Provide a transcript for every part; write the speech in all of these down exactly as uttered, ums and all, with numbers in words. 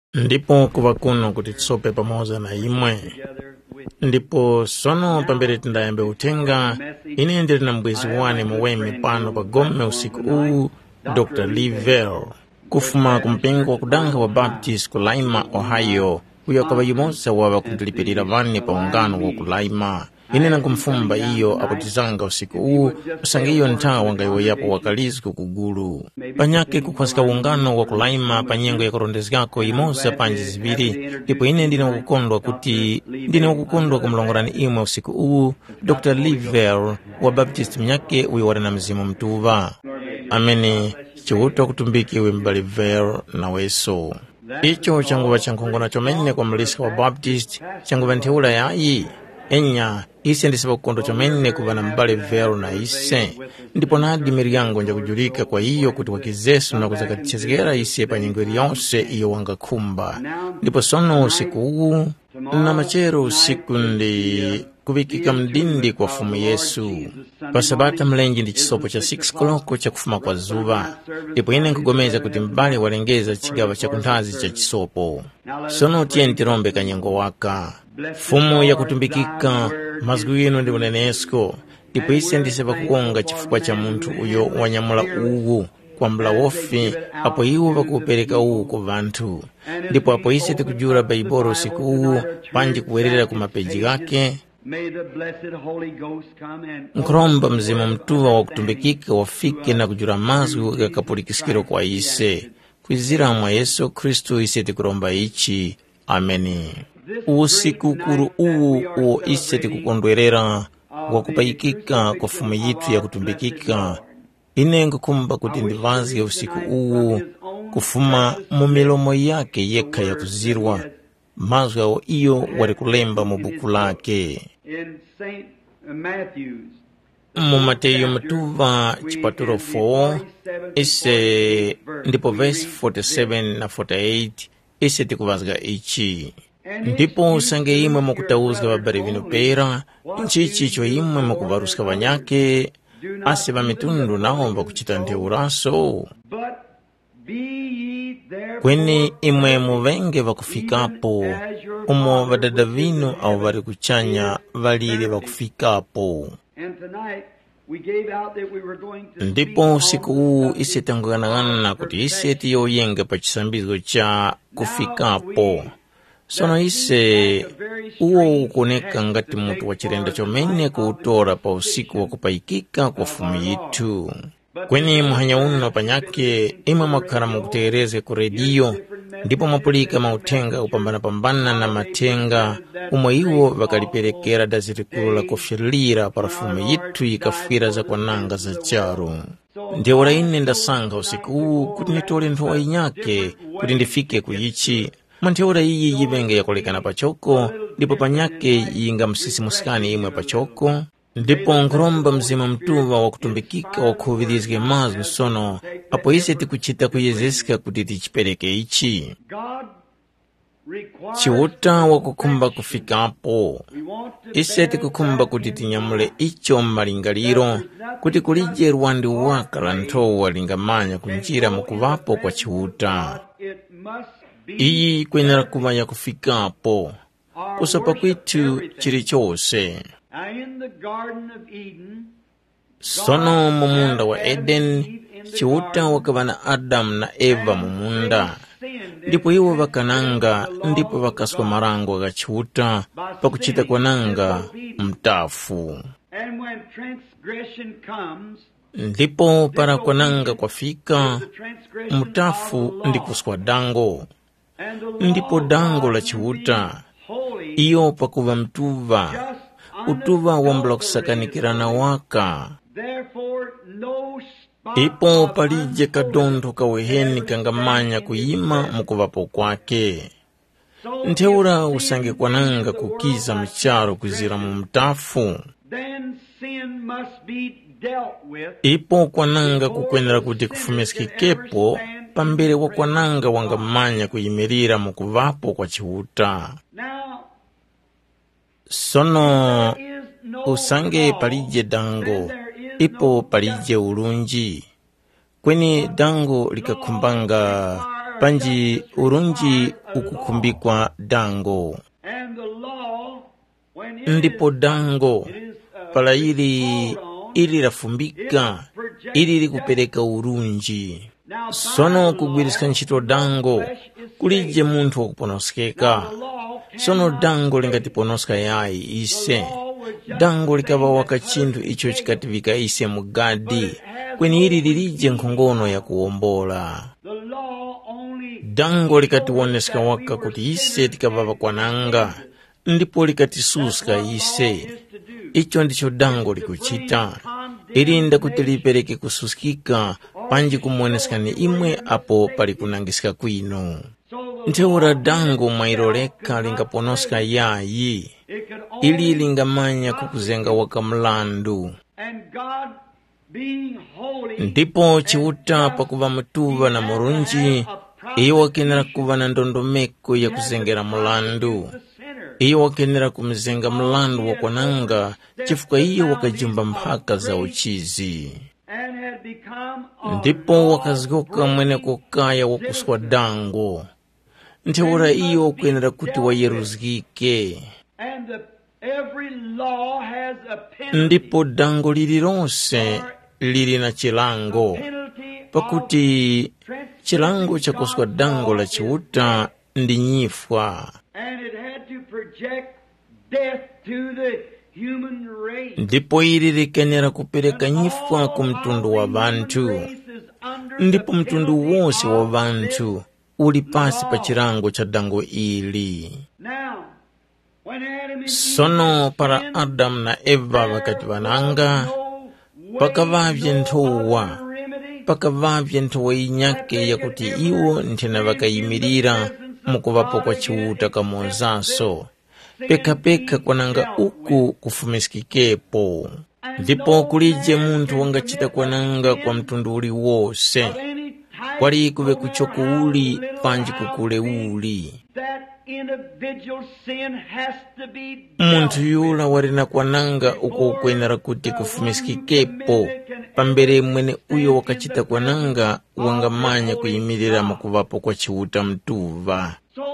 Ndipo kuva kuno kuti tisope pamoza na imwe. Ndipo sono pambere tindayambe utenga ine ndiri na mbwezi wane muwemi pano pa Gome usiku uu Doctor Livell kufuma kumpengo wa kudanga wa Baptist ku Lima, Ohio, uyo akava yumosa wava kundilipirira vani pa ungano wa ku Lima. Ine na kumfumba iyo akutizanga usiku uu usange iyo ntaa wangayiwa yapo wakalizi kukugulu panyake kukwasika ungano wa kulaima panyengo ya korondezgako imosa panji ziviri. Ndipo ine ndine wakukondwa kuti ndine wakukondwa kumlongorani imwe usiku uu Doctor Livell wa Baptist mnyake uyo wari na mzimu mtuva. Ameni chiwuto kutumbikiwe mbali Livell na weso. Icho changuva chankongona chomene kwa mlisa wa Baptist changuva nteula yayi enya ise ndisipa kukondo chomene kuvana mbale Livell na ise. Ndipo nadi miri yangu nja kujulika kwa iyo kuti wakizesu na kuzakatichezgera ise pa nyingweri yonse iyo wangakumba. Ndipo sono usiku uu na machero usiku ndi kuvikika mdindi kwa fumu Yesu pasabata mlenji ndi chisopo cha six koloko cha kufuma kwa zuva. Ndipo ine nkugomeza kuti mbale walengeza chigava cha kuntazi cha chisopo. Sono tiye ntirombe kanyengo waka fumu ya kutumbikika mazgu yino ndi unenesko. Ndipo ise ndisepa kukonga chifukwa cha muntu uyo wanyamula uwu kwa mbla wofi apo iwo wakupereka uwu ku vantu. Ndipo apo ise tikujura baiboro usiku uwu panji kuwerera kumapeji gake. Nkromba mzimu mtuva wa kutumbikika wafike na kujura mazgu ya kapulikisikiro kwa ise kwizira mwa Yesu Kristu ise tikuromba ichi. Ameni. Usiku kuru uwu uo ise tikukondwerera wakupayikika kwa fumu yitu ya kutumbikika. Ine nkukumba kuti ndivazi ya usiku uwu kufuma mu milomo yake yeka ya kuzirwa mazgu yao iyo wari kulemba mu buku lake. Mu Mateyu mtuva chipaturo four ise ndipo verse forty-seven na forty-eight ise tikuvazga ichi. Ndipo sange imwe mukutauzga wabari vinu pera nchichi cho imwe mukuvaruska vanyake ase va mitundu nao vakuchita nteuraso. Kweni imwe muvenge vakufikapo umo vadada vinu au vari kuchanya valile vakufikapo. Ndipo usiku uu ise tanguganagana kuti ise tiyo yenge pa chisambizo cha kufikapo. Sono ise uo ukoneka ngati mutu wachirenda chomene kuutora pa usiku wa kupayikika kwa fumu yitu. Kweni muhanya uno panyake ima makara mukutegereze ku redio. Ndipo mapulika mautenga upambana pambana na matenga umo iwo vakaliperekera dazirikulu la kufilira para fumu yitu ikafira za kwa nanga za charu. Ndiyo ine ndasanga usiku uu kuti nitole ntuwa inyake kuti ndifike kuyichi. Manteora iyi yivenge ya kolekana pachoko. Ndipo panyake yinga msisi musikani imwe pachoko. Ndipo nkromba mzima mtuva wa kutumbikika wa kuhuvidhizge mazgu sono apo ise tikuchita kuyezeska kuti tichipereke ichi. Chiwuta wa kukumba kufika apo ise tikukumba kuti tinyamule icho malingaliro kuti kulije rwandi wakala ntowa lingamanya kunjira mukuvapo kwa chiwuta. Iyi kwenera kumanya kufika apo kusapa kwitu chiri chose. Sono mumunda wa Eden chiwuta wakavana Adam na Eva mumunda. Ndipo iwo vakananga ndipo vakaswa marango ga chiwuta pakuchita kwananga mtafu. Ndipo para kwananga kwafika mtafu ndipo swa dango. Ndipo dango la chiwuta iyo pakuva mtuva utuva wambula kusakanikirana waka. Ipo palije kadondo kaweheni kangamanya kuyima mukuvapo kwake. Nteura usange kwananga kukiza mcharo kuzira mu mtafu. Ipo kwananga kukwenera kuti kufumesikikepo pambere wa kwananga wangamanya kuyimirira mukuvapo kwa chiwuta. Sono usange palije dango ipo palije ulunji. Kweni dango likakumbanga panji urunji ukukhumbikwa dango. Ndipo dango pala ili ili lafumbika ili likupereka urunji. Sono kugwirisika ntchito dango kulije munthu wakuponoskeka. Sono dango lingatiponoska yayi ise. Dango likava waka chinthu icho chikativika ise mugadi kweni ili lilije nkhongono ya kuwombola. Dango likatiwoneseka waka kuti ise tikavava kwananga ndipo likatisuska ise. Icho ndicho dango likuchita. Ilinda kuti lipereke kususkika panji kumuonesekani imwe apo pali kunangisika kwino. Ntheura dango mailoleka lingaponoska yayi ili lingamanya kukuzenga waka mlandu. Ndipo chiuta pakuva mutuva na murunji iyo wakenera kuva na ndondomeko ya kuzengera mlandu. Iyo wakenera kumzenga mlandu wakwananga chifuka iyo wakajumba mpaka za uchizi. Ndipo wakazgoka mwene kukaya wakuswa dango. Ntheura iyo wakwenera kuti wayeruzgike. Ndipo dango lililonse lili na chilango. Pakuti chilango cha kuswa dango la chiuta ndi nyifwa. Ndipo ili likenera kupereka nyifwa ku mtundu wa vantu. Ndipo mtundu wose wa vantu uli pasi pa chilango cha dango ili. Sono para Adam na Eva wakati vananga pakavavye nthowa pakavavye nthowa inyake yakuti iwo nthena vakayimirira mukuvapo kwa chiuta kamonzaso peka peka kwananga uku kufumisikikepo. Ndipo kulije munthu wangachita kwananga kwa mtundu uli wose kwali kuve kuchoko uli panji kukule uli. Munthu yula warina kwananga uko ukwenera kuti kufumisikikepo pambere mwene uyo wakachita kwananga wangamanya kuyimirira mukuvapo kwa chiuta mtuva.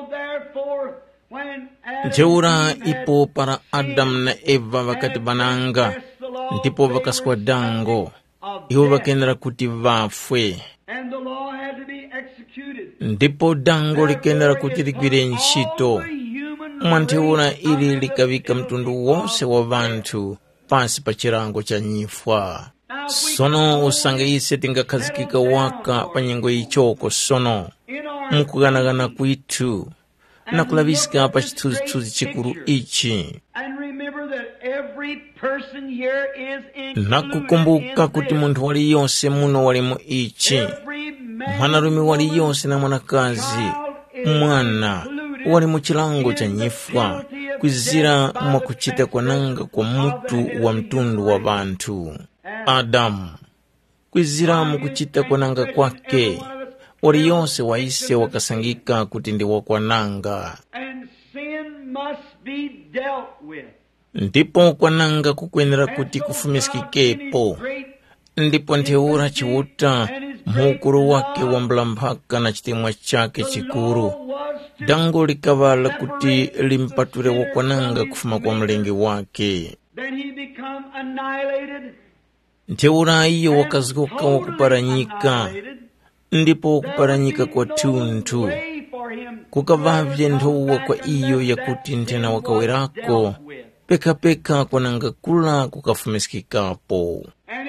Ntheura ipo para Adam na Eva wakati bananga ndipo vakaswa dango iwo vakenera kuti vafwe. Ndipo dango likenera kuti ligwire ntchito. Mwantheura ili likavika mtundu wonse wa vantu pasi pa chilango cha nyifwa. Sono usanga ise tingakhazikika waka pa nyengo ichoko sono mukuganagana kwitu na kulavisika pa chithunzithunzi chikulu ichi. Nakukumbuka kuti munthu wali yonse muno walimu ichi. Mwanarume wali yonse na mwanakazi mwana wali mu chilango cha nyifwa kwizira mwakuchita kwananga kwa mutu wa mtundu wa vantu. Adamu kwizira mukuchita kwananga kwake wali yonse waise wakasangika kuti ndi wakwananga. Ndipo kwananga kukwenera kuti kufumisikikepo. Ndipo ntheura chiuta muukuru wake wambula mphaka na chitemwa chake chikuru dango likavala kuti limpatule wakwananga kufuma kwa mlengi wake. Ntheura iyo wakazgoka wakuparanyika. Ndipo wakuparanyika kwa tunthu kukavavye nthowa kwa iyo yakuti nthena wakawerako peka peka kwananga kula kukafumisikikapo.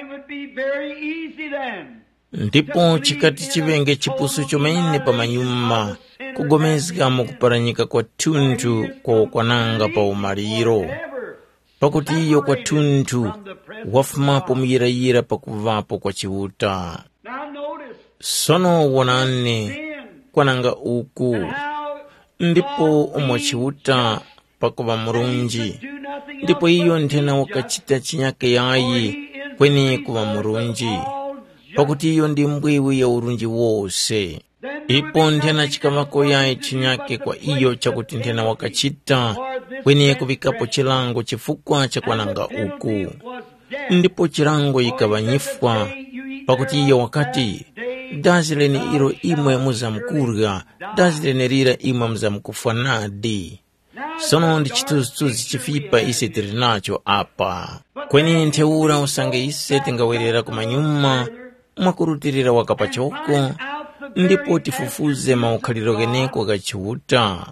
Ndipo chikati chivenge chipusu chomene pamanyuma kugomezga mukuparanyika kwa tunthu kwa wakwananga pa umaliro. Pakuti iyo kwa tunthu wafumapo muyirayira pakuvapo kwa chiuta. Sono wonane kwananga uku ndipo umwa chiuta pakuva murunji. Ndipo iyo nthena wakachita chinyake yayi kweni kuva murunji. Pakuti iyo ndi mbwiwi ya urunji wose. Ipo nthena chikavako yayi chinyake kwa iyo chakuti nthena wakachita kweni kuvikapo chilango chifukwa cha kwananga uku. Ndipo chilango ikava nyifwa. Pakuti iyo wakati dazileni iro imwe muzamkurga dazileni rira imwe muzamkufanadi. Sono ndi chituzutuzi chifipa ise tiri nacho apa. Kweni ntheura usange ise tingawerera kumanyuma mwakurutirira wakapachoko ndipo tifufuze maukhaliro keneko kachiuta.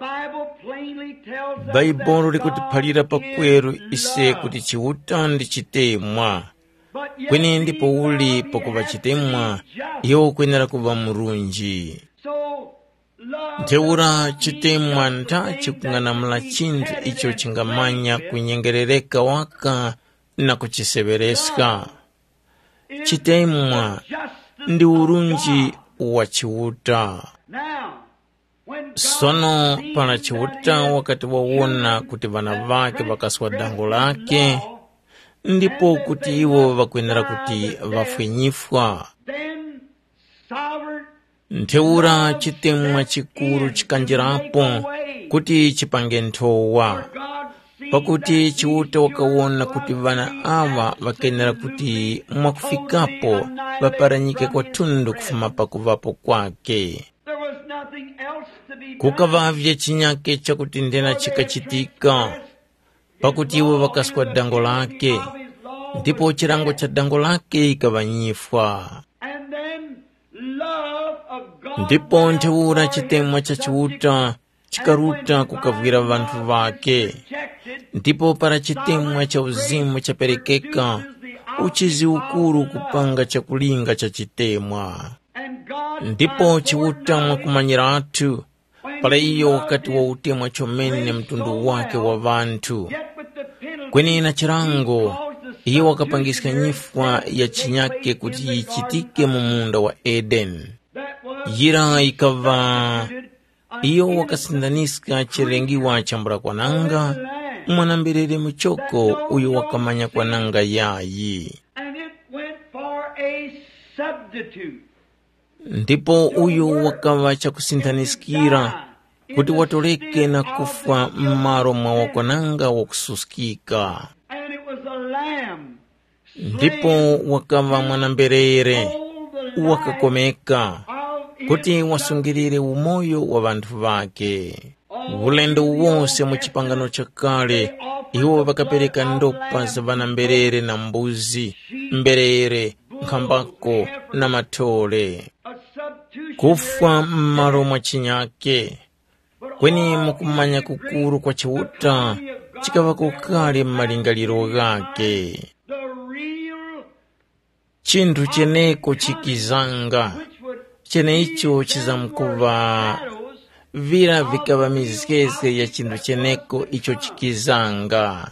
Baibolo likutiphalira pakweru ise kuti chiuta ndi chitemwa. Kweni ndipo uli pakuva chitemwa iyo kwenera kuva murunji. Ntheura chitemwa nta chikung'anamula chinthu icho chingamanya kunyengerereka waka na kuchisevereska. Chitemwa ndi urunji wa chiuta. Sono pana chiuta wakati wawona kuti vana vake vakaswa dango lake, ndipo kuti iwo vakwenera kuti vafwenyifwa. Ntheura chitemwa chikuru chikanjirapo kuti chipange nthowa, pakuti chiuta wakawona kuti vana ava vakenera kuti mwakufikapo vaparanyike kwa tundu kufuma pakuvapo kwake. Kukavavye chinyake chakuti ndena chikachitika, pakuti iwo vakaswa dango lake, ndipo chirango cha dango lake ikavanyifwa. Ndipo ntheura chitemwa cha chiuta chikaruta kukavwira vanthu vake, ndipo para chitemwa cha uzimu chaperekeka uchizi ukuru kupanga chakulinga cha chitemwa. Ndipo chiuta mwakumanyira athu pala iyo wakati wa utemwa chomene mtundu wake wa vanthu. Kweni na chirango iyo wakapangiska nyifwa ya chinyake kuti ichitike mu munda wa Eden. Yira ikava iyo wakasindaniska chirengiwa chambura kwa nanga mwanambirere muchoko uyo wakamanya kwa nanga yayi. Ndipo uyo wakava chakusindaniskira kuti watoleke na kufa mmaro mwa wakwananga wakususkika. Ndipo wakava mwanamberere wakakomeka kuti wasungirire umoyo wa vanthu vake. Ulendo wonse muchipangano chakale iwo vakapereka ndopa za vanamberere na mbuzi, mberere, nkhambako na matole. Kufa mmaro mwa chinyake. Kweni mukumanya kukuru kwa chiuta chikava kukali mmalingaliro gake. Chinthu cheneko chikizanga, chene icho chizamkuva vira vikava mizikeze ya chinthu cheneko icho chikizanga.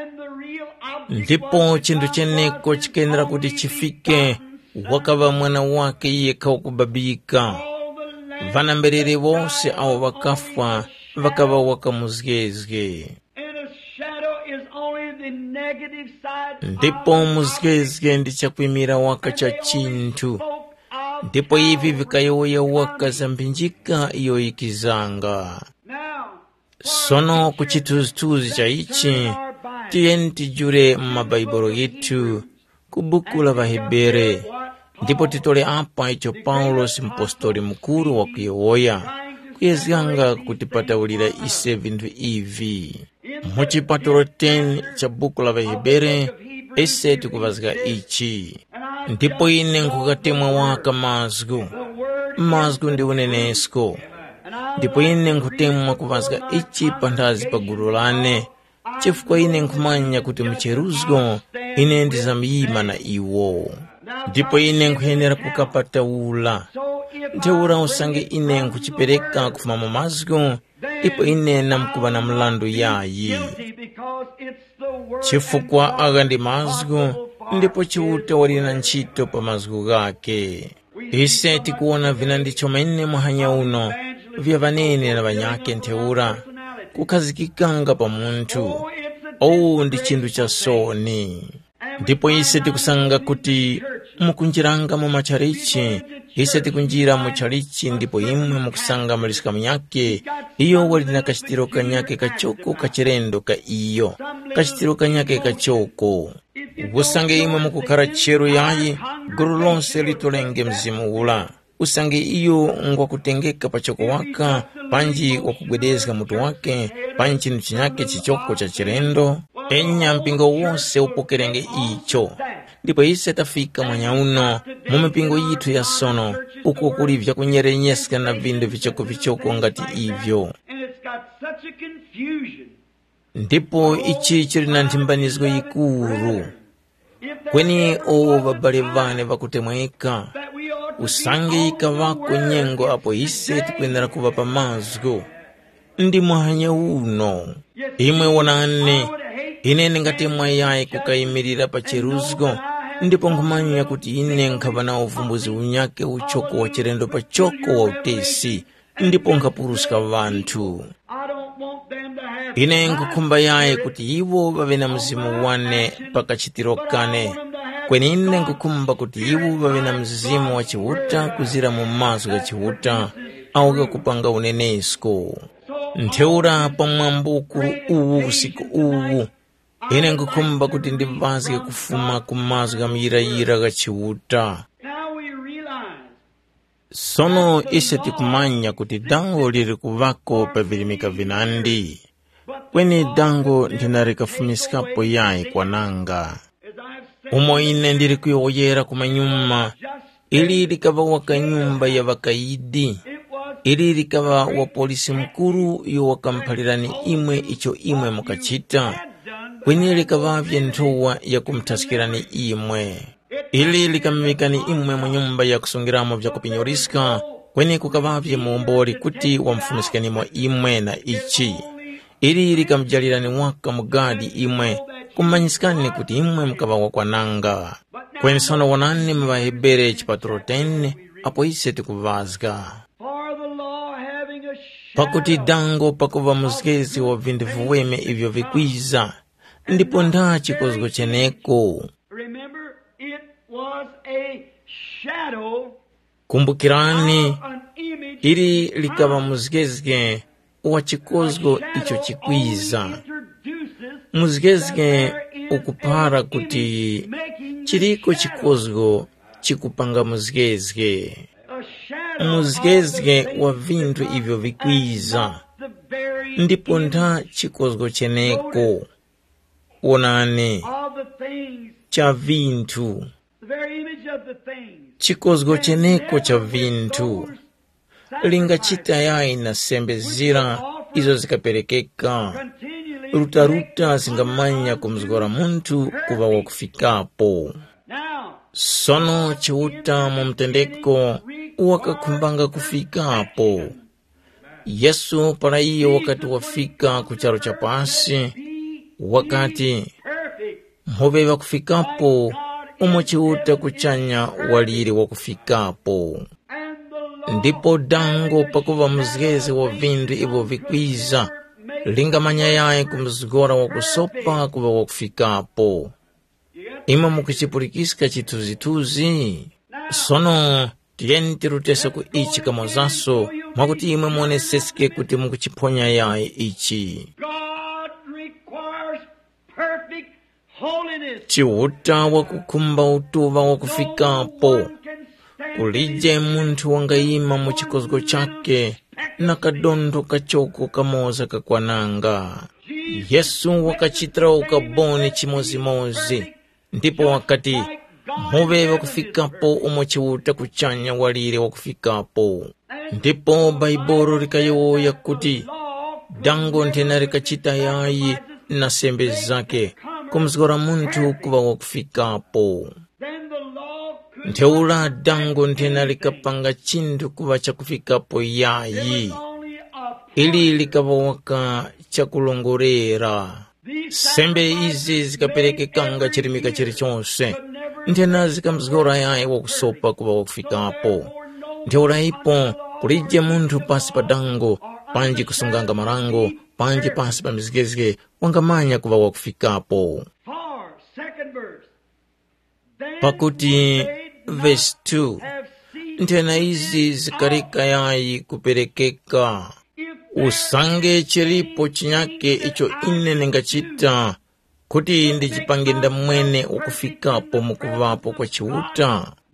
Ndipo chinthu cheneko chikenera kuti chifike wakava mwana wake iye kawakubabika. Vanamberere vose awo vakafwa vakava wakamuzgezge. Ndipo muzgezge ndi chakwimira waka cha chinthu. Ndipo ivi vikayoya waka zambinjika iyo ikizanga. Sono kuchituzutuzi cha ichi tiyeni tijure mmabaibolo yetu kubuku la Vahebere. Ndipo titole apa icho Paulo mpostoli mkuru wa kuyoya kuyezganga kutipatawulira ise vinthu ivi. Muchipatulo ten cha buku la Vahebere ise tikuvazga ichi. Ndipo ine nkukatemwa waka mazgu, mazgu ndi unenesko. Ndipo ine nkutemwa kuvazga ichi pandazi pa gulu lane, chifukwa ine nkumanya kuti mcheruzgo ine ndizamiyima na iwo. Ndipo ine nkuyenera kukapatawula. Ntheura usange ine nkuchipereka kufuma mu mazgu, ndipo ine namkuva na mlandu yayi. Chifukwa aga ndi mazgu, ndipo chiuta walina ntchito pa mazgu gake. Ise tikuona vina ndicho mene mwahanya uno vya vanene na vanyake ntheura kukhazikikanga pa munthu. Owu ndi chinthu cha soni. Ndipo ise tikusanga kuti mukunjiranga mu machalichi, ise tikunjira mu chalichi ndipo imwe mukusanga malisika myake iyo walina kachitiro kanyake kachoko kachirendo ka iyo kachitiro kanyake kachoko. Ubusange imwe mukukara chero yayi gulu lonse litolenge mzimu ula usange iyo ngwakutengeka pachoko waka panji wakugwedezga mutu wake panji chinu chinyake chichoko cha chirendo enya mpingo wose upokerenge icho ndipo ise tafika mwanya uno mumipingo yitu ya sono uko kulivya kunyerenyesika na vindu vichoko vichoko ngati ivyo ndipo ichi chili na nthimbanizgo yikuru kweni owo babale vane vakutemweka usange ikavako nyengo apo ise tikuendera kuva pamazgo ndi mwanya uno imwe wonane ine ngati mwayayi kukayimirira pa cheruzgo ndipo nkumanya kuti ine nkhava na uvumbuzi unyake uchoko wa chirendo pa choko wa utesi ndipo nkhapuruska vanthu ine nkukhumba yaye kuti iwo vave na mzimu wane pakachitiro kane kweni ine nkukhumba kuti iwo vave na mzimu wa chihuta kuzira mu maso ga chihuta au kakupanga unenesko ntheura pa mwambo ukulu uwu usiku uwu ine nkukhumba kuti ndivazike kufuma kumaso ga miyirayira ga chihuta sono ise tikumanya kuti dango liri kuvako pa vilimika vinandi kweni dango ndinarikafumisikapo yayi kwananga umo ine ndiri kuyoyera kumanyuma ili likava waka nyumba ya vakaidi ili likava wa polisi mkuru yo wakamphalirani imwe icho imwe mukachita kweni likavavye nthowa ya kumtasikirani imwe ili likamimikani imwe mu nyumba ya kusungiramo vya kupinyoriska kweni kukavavye muumboli kuti wamfumisikanimo imwe na ichi ili likamjalirani waka mugadi imwe kumanyisikani kuti imwe mkava wakwananga kweni sono wanani mvahebere chipaturo tene apo ise tikuvazga pakuti dango pakuva muzikezi wa vindu viweme ivyo vikwiza ndipo nda chikozgo cheneko kumbukirani ili likava muzikezi wa chikozgo icho chikwiza muzikezi ukupara kuti chiriko chikozgo chikupanga muzikezi muzikezi wa vindu ivyo vikwiza ndipo nda chikozgo cheneko wonane cha vintu chikozgo cheneko cha vintu lingachita yayi na sembe zira izo zikaperekeka rutaruta zingamanya kumzgora muntu kuva wakufikapo sono chihuta mumtendeko wakakumbanga kufikapo Yesu para iyo wakati wafika kucharo cha pasi wakati mhove wakufikapo umo chihuta kuchanya waliri wakufikapo ndipo dango pakuva muzikezi wa vindu ivo vikwiza lingamanya yaye kumzgora wakusopa kuva wakufikapo ima mukichipulikisika chituzituzi sono tiyeni tirutesa ku ichi kamozaso mwakuti imwe muonesesike kuti mukuchiponya yaye ichi chihuta wakukhumba utuva wakufikapo kulije muntu wangayima mu chikozgo chake na kadondo kachoko kamoza kakwananga Yesu wakachitra ukaboni chimozimozi ndipo wakati mhove wakufikapo umo chihuta kuchanya walire wakufikapo ndipo baibolo likayoya kuti dango ntena likachita yayi na sembe zake kumzgora muntu kuva wakufikapo ntheula dango ntena likapanga chindu kuva chakufikapo yayi ili likava waka chakulongorera sembe izi zikaperekekanga chirimika chiri chonse ntena zikamzgora yayi wakusopa kuva wakufikapo ntheula ipo kulije muntu pasi pa dango panji kusunganga marango panji pasi pa mizigezige wangamanya kuva wakufikapo pakuti verse two ntena izi zikarika yayi kuperekeka usange chiripo chinyake icho ine ningachita kuti ndichipange ndamwene ukufikapo mukuvapo kwa chihuta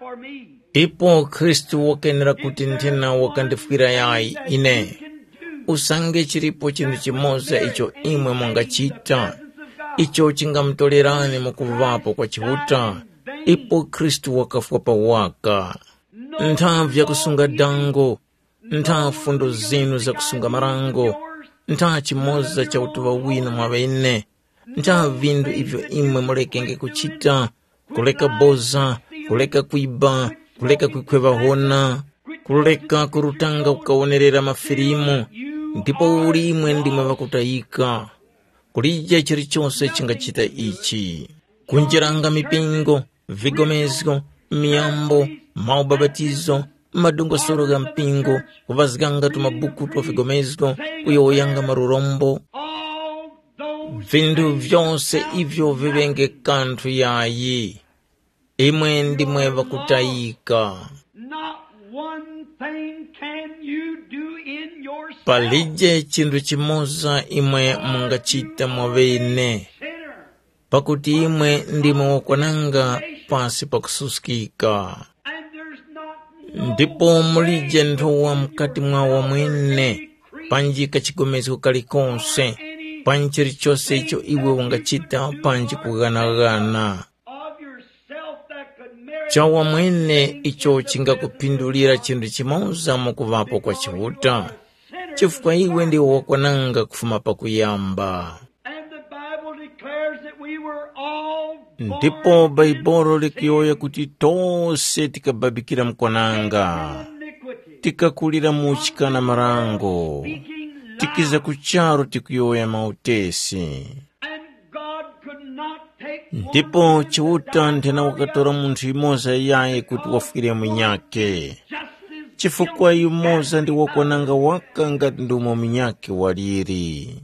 ipo Kristu wakenera kuti nthena wakandifwira yayi ine usange chilipo chinthu chimodzi icho imwe mungachita icho chingamtolerani mukuvapo kwa chihuta ipo Kristu wakafwa pawaka nthawi yakusunga dango ntha fundo zinu za kusunga marango ntha chimodzi cha utuwa wina mwawene ntha vindu ivyo imwe mulekenge kuchita kuleka boza kuleka kuiba kuleka kuikweva hona kuleka kurutanga ukaonerera mafilimu ndipo uli imwe ndimwe vakutayika kulija chilichonse chingachita ichi kunjeranga mipingo vigomezgo miyambo maubabatizo madongosolo ga mpingo kuvazikanga tumabuku twa vigomezgo kuyoyanga marurombo vindu vyonse ivyo vivenge kanthu yayi imwe ndimwe vakutayika palije chinthu chimoza imwe mungachita mwavene pakuti imwe ndimwe wakwananga pasi pakususkika ndipo mulije nthowa mkati mwawo mwene panji kachigomezeko kalikonse panji chilichonse icho iwe wangachita panji kuganagana chawa mwene icho chingakupindulira chinthu chimoza mukuvapo kwa chihuta chifukwa iwe ndiwo wakwananga kufuma pakuyamba ndipo Baibolo likiyoya kuti tonse tikababikira mkwananga tikakulira muchika na marango tikiza kucharo tikuyoya mautesi ndipo chihuta nthena wakatora munthu imoza yaye kuti wafukire mwinyake chifukwa imoza ndi wakwananga waka ngati ndumo mwinyake waliri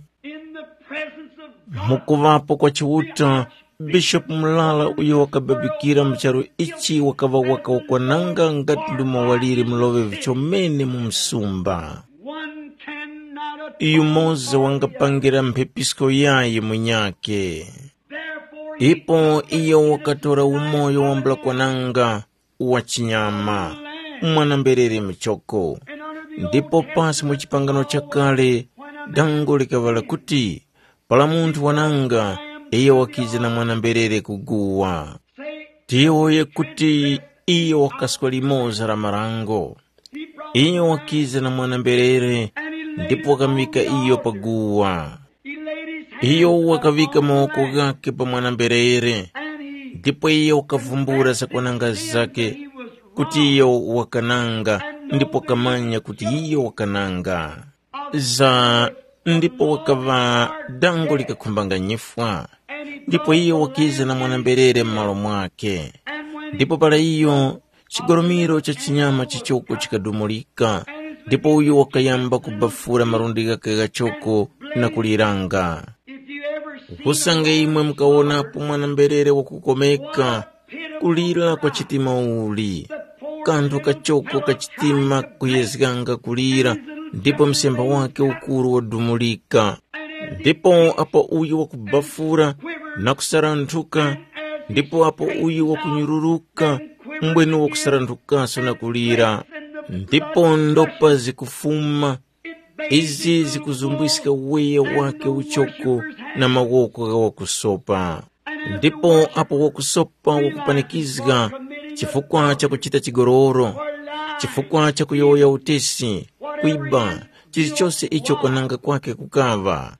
mukuvapo kwa chihuta Bishop Mulala uyo wakababikira mcharo ichi wakava waka wakwananga ngati ndumo waliri mlove vichomene mumsumba iyo moza wangapangira mphepisko yaye mwinyake ipo iyo wakatora umoyo wambula kwananga uwa chinyama mwanamberere mchoko ndipo pasi muchipangano chakale dango likavala kuti pala munthu wananga iyo wakiza na mwanamberere kuguwa tiyoye kuti iyo wakaswa limoza la marango iyo wakiza na mwanamberere ndipo wakamika iyo paguwa iyo wakavika mawoko gake pa mwanamberere ndipo iyo wakavumbura za kwananga zake kuti iyo wakananga ndipo kamanya kuti iyo wakananga za ndipo wakava dango likakumbanga nyifwa ndipo iyo wakiza na mwanamberere mmalo mwake ndipo pala iyo chigoromiro cha chinyama chichoko chikadumulika ndipo uyu wakayamba kubafura marundi gake gachoko na kuliranga kusanga imwe mkaonapo mwanamberere wakukomeka kulira kwa chitima uli kanthu kachoko kachitima kuyezikanga kulira ndipo msemba wake ukuru wadumulika ndipo apo uyu wakubafura na kusarantuka ndipo apo uyu wakunyururuka mbwene wakusarantukaso na kulira ndipo ndopa zikufuma izi zikuzumbwisika weya wake uchoko na mawoko wakusopa ndipo apo wakusopa wakupanikizga chifukwa cha kuchita chigororo chifukwa cha kuyoya utesi kuiba chilichonse icho kwananga kwake kukava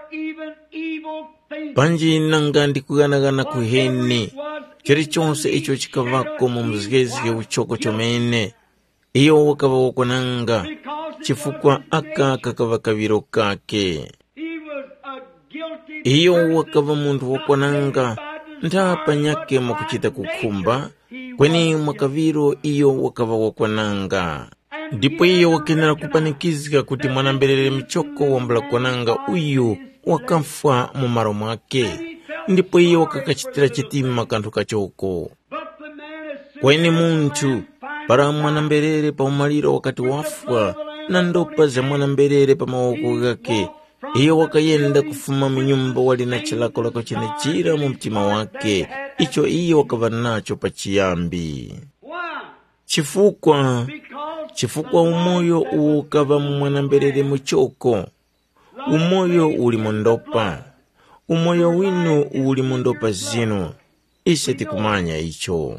panji nanga ndikuganagana kuheni chilichonse icho chikavako mumzigezige uchoko chomene iyo wakava wakwananga chifukwa aka kakava kaviro kake iyo wakava munthu wakwananga ndapa nyake mwakuchita kukhumba kweni mwakaviro iyo wakava wakwananga ndipo iyo wakenera kupanikizika kuti mwanamberere mchoko wambula kwananga uyu wakamfwa mumaro mwake ndipo iyo wakakachitira chitima kanthu kachoko kweni munthu para mwanamberere pa umaliro wakati wafwa na ndopa za mwanamberere pa mawoko gake iyo wakayenda kufuma mnyumba wali na chilakolako chenechira mu mtima wake icho iyo wakava nacho pa chiyambi chifukwa chifukwa umoyo ukava mwanamberere muchoko, umoyo uli mundopa, umoyo winu uli mundopa zinu, ise tikumanya icho.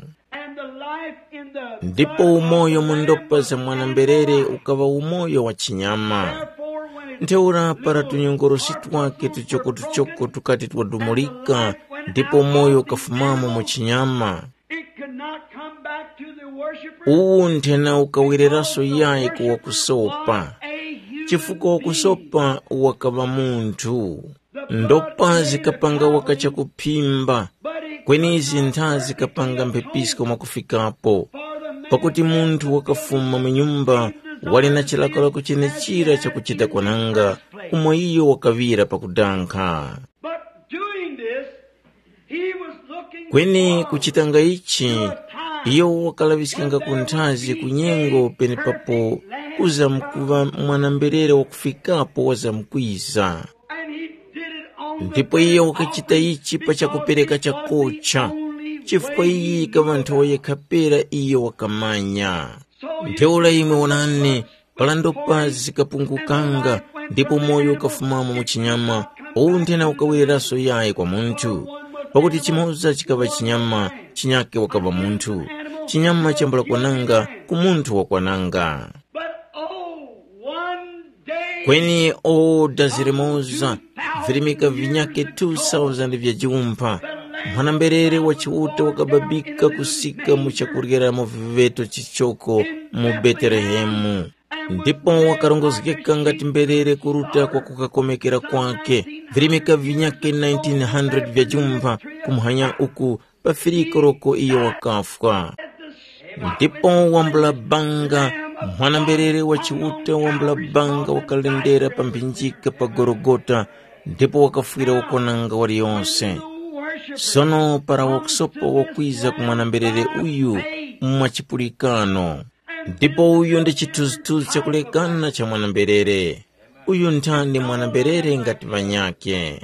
Ndipo umoyo mundopa za mwanamberere ukava umoyo wa chinyama. Nteura para tunyongorosi twake tuchoko tuchoko tukati twadumulika, ndipo umoyo ukafumamo mu chinyama. Uwu ntena ukawireraso yae kuwa kusopa, chifukwa wakusopa wakava muntu. Ndopa zikapanga wakacha kupimba, kweni izi ntha zikapanga mpepisko mwakufikapo. Pakuti muntu wakafuma mnyumba wali na chilakala kuchene chira cha kuchita kwananga, umo iyo wakavira pakudanka. Kweni kuchitanga ichi, iyo wakalavisikanga kunthazi kunyengo pene papo uza mkuva mwanamberere wakufikapo waza mkwiza. Ndipo iyo wakachita ichi pacha kupereka cha kocha, chifukwa iyi kavantu wayekapera iyo wakamanya. Nteula imwe onani, palandopa zikapungukanga, ndipo moyo ukafumamo muchinyama, ou ntena ukawireraso yae kwa muntu. Pakuti chimoza chikava chinyama, chinyake wakava muntu. Chinyama chambula kwananga, kumuntu wakwananga. Kweni o dazirimoza, virimika vinyake two thousand vya jumpa. Mwanamberere wa chiuta wakababika kusika muchakurigera mu viveto chichoko mu Betelehemu. Ndipo wakarongozekeka ngati mberere kuruta kwa kukakomekera kwake. Virimika vinyake nineteen hundred vya jumpa kumuhanya uku pafiriko roko iyo wakafwa. Ndipo wambula banga, mwanamberere wa chiuta wambula banga wakalendera pampinjika pa Gorogota, ndipo wakafwira wakonanga wali yonse. Sono para wakusopa wakwiza kumwanamberere uyu mwachipulikano. Ndipo uyu ndi chituzutuzu cha kulekana cha mwanamberere. Uyu ntandi mwanamberere ngati vanyake.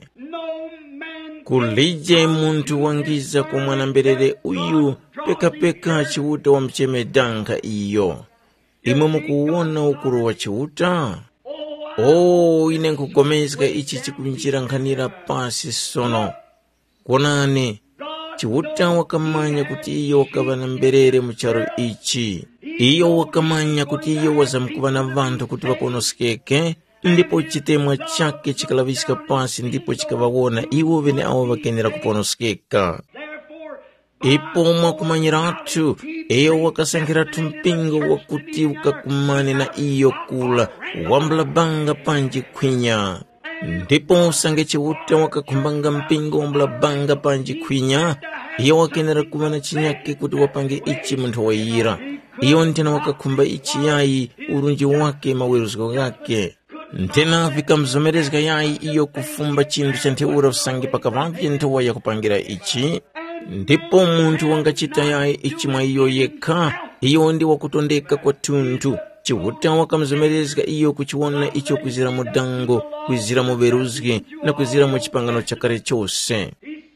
Kulije muntu wangiza kwa mwanamberere uyu peka peka chiuta wa mchemedanka iyo. Imwe mukuona ukuru wa chiuta? Oh, ine nkugomezga ichi chikunjira nkhanira pasi sono. Konani, chiuta wakamanya kuti iyo wakavana mberere mucharo ichi. Iyo wakamanya kuti iyo wazamkuvana vantu kuti wakonoskeke, ndipo chitemwa chake chikalavisika pasi ndipo chikavawona iwo vene awo vakenera kuponoskeka. Ipo mwakumanyiratu, iyo wakasankiratu mpingo wakuti ukakumane na iyo kula, wambula banga panji kwinya. Ndipo usange chiuta wakakumbanga mpingo wambula banga panji kwinya, iyo wakenera kumana chinyake kuti wapange ichi muntu waira. Iyo ntena wakakumba ichi yai urunji wake maweruzgo gake. Ntena vikamzomerezga yai iyo kufumba chindu cha nteura usange pakavavye ntewa ya kupangira ichi. Ndipo muntu wangachita yai ichi mwa iyo yeka, iyo ndi wakutondeka kwa tuntu. Chiuta wakamzomerezga iyo kuchiwona icho kuzira mudango, kuzira muberuzgi, na kuzira muchipangano chakare chose.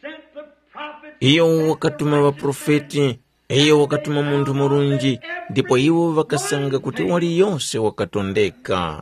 Iyo wakatuma wa profeti, iyo wakatuma muntu murunji, ndipo iwo wakasanga kuti wali yonse wakatondeka.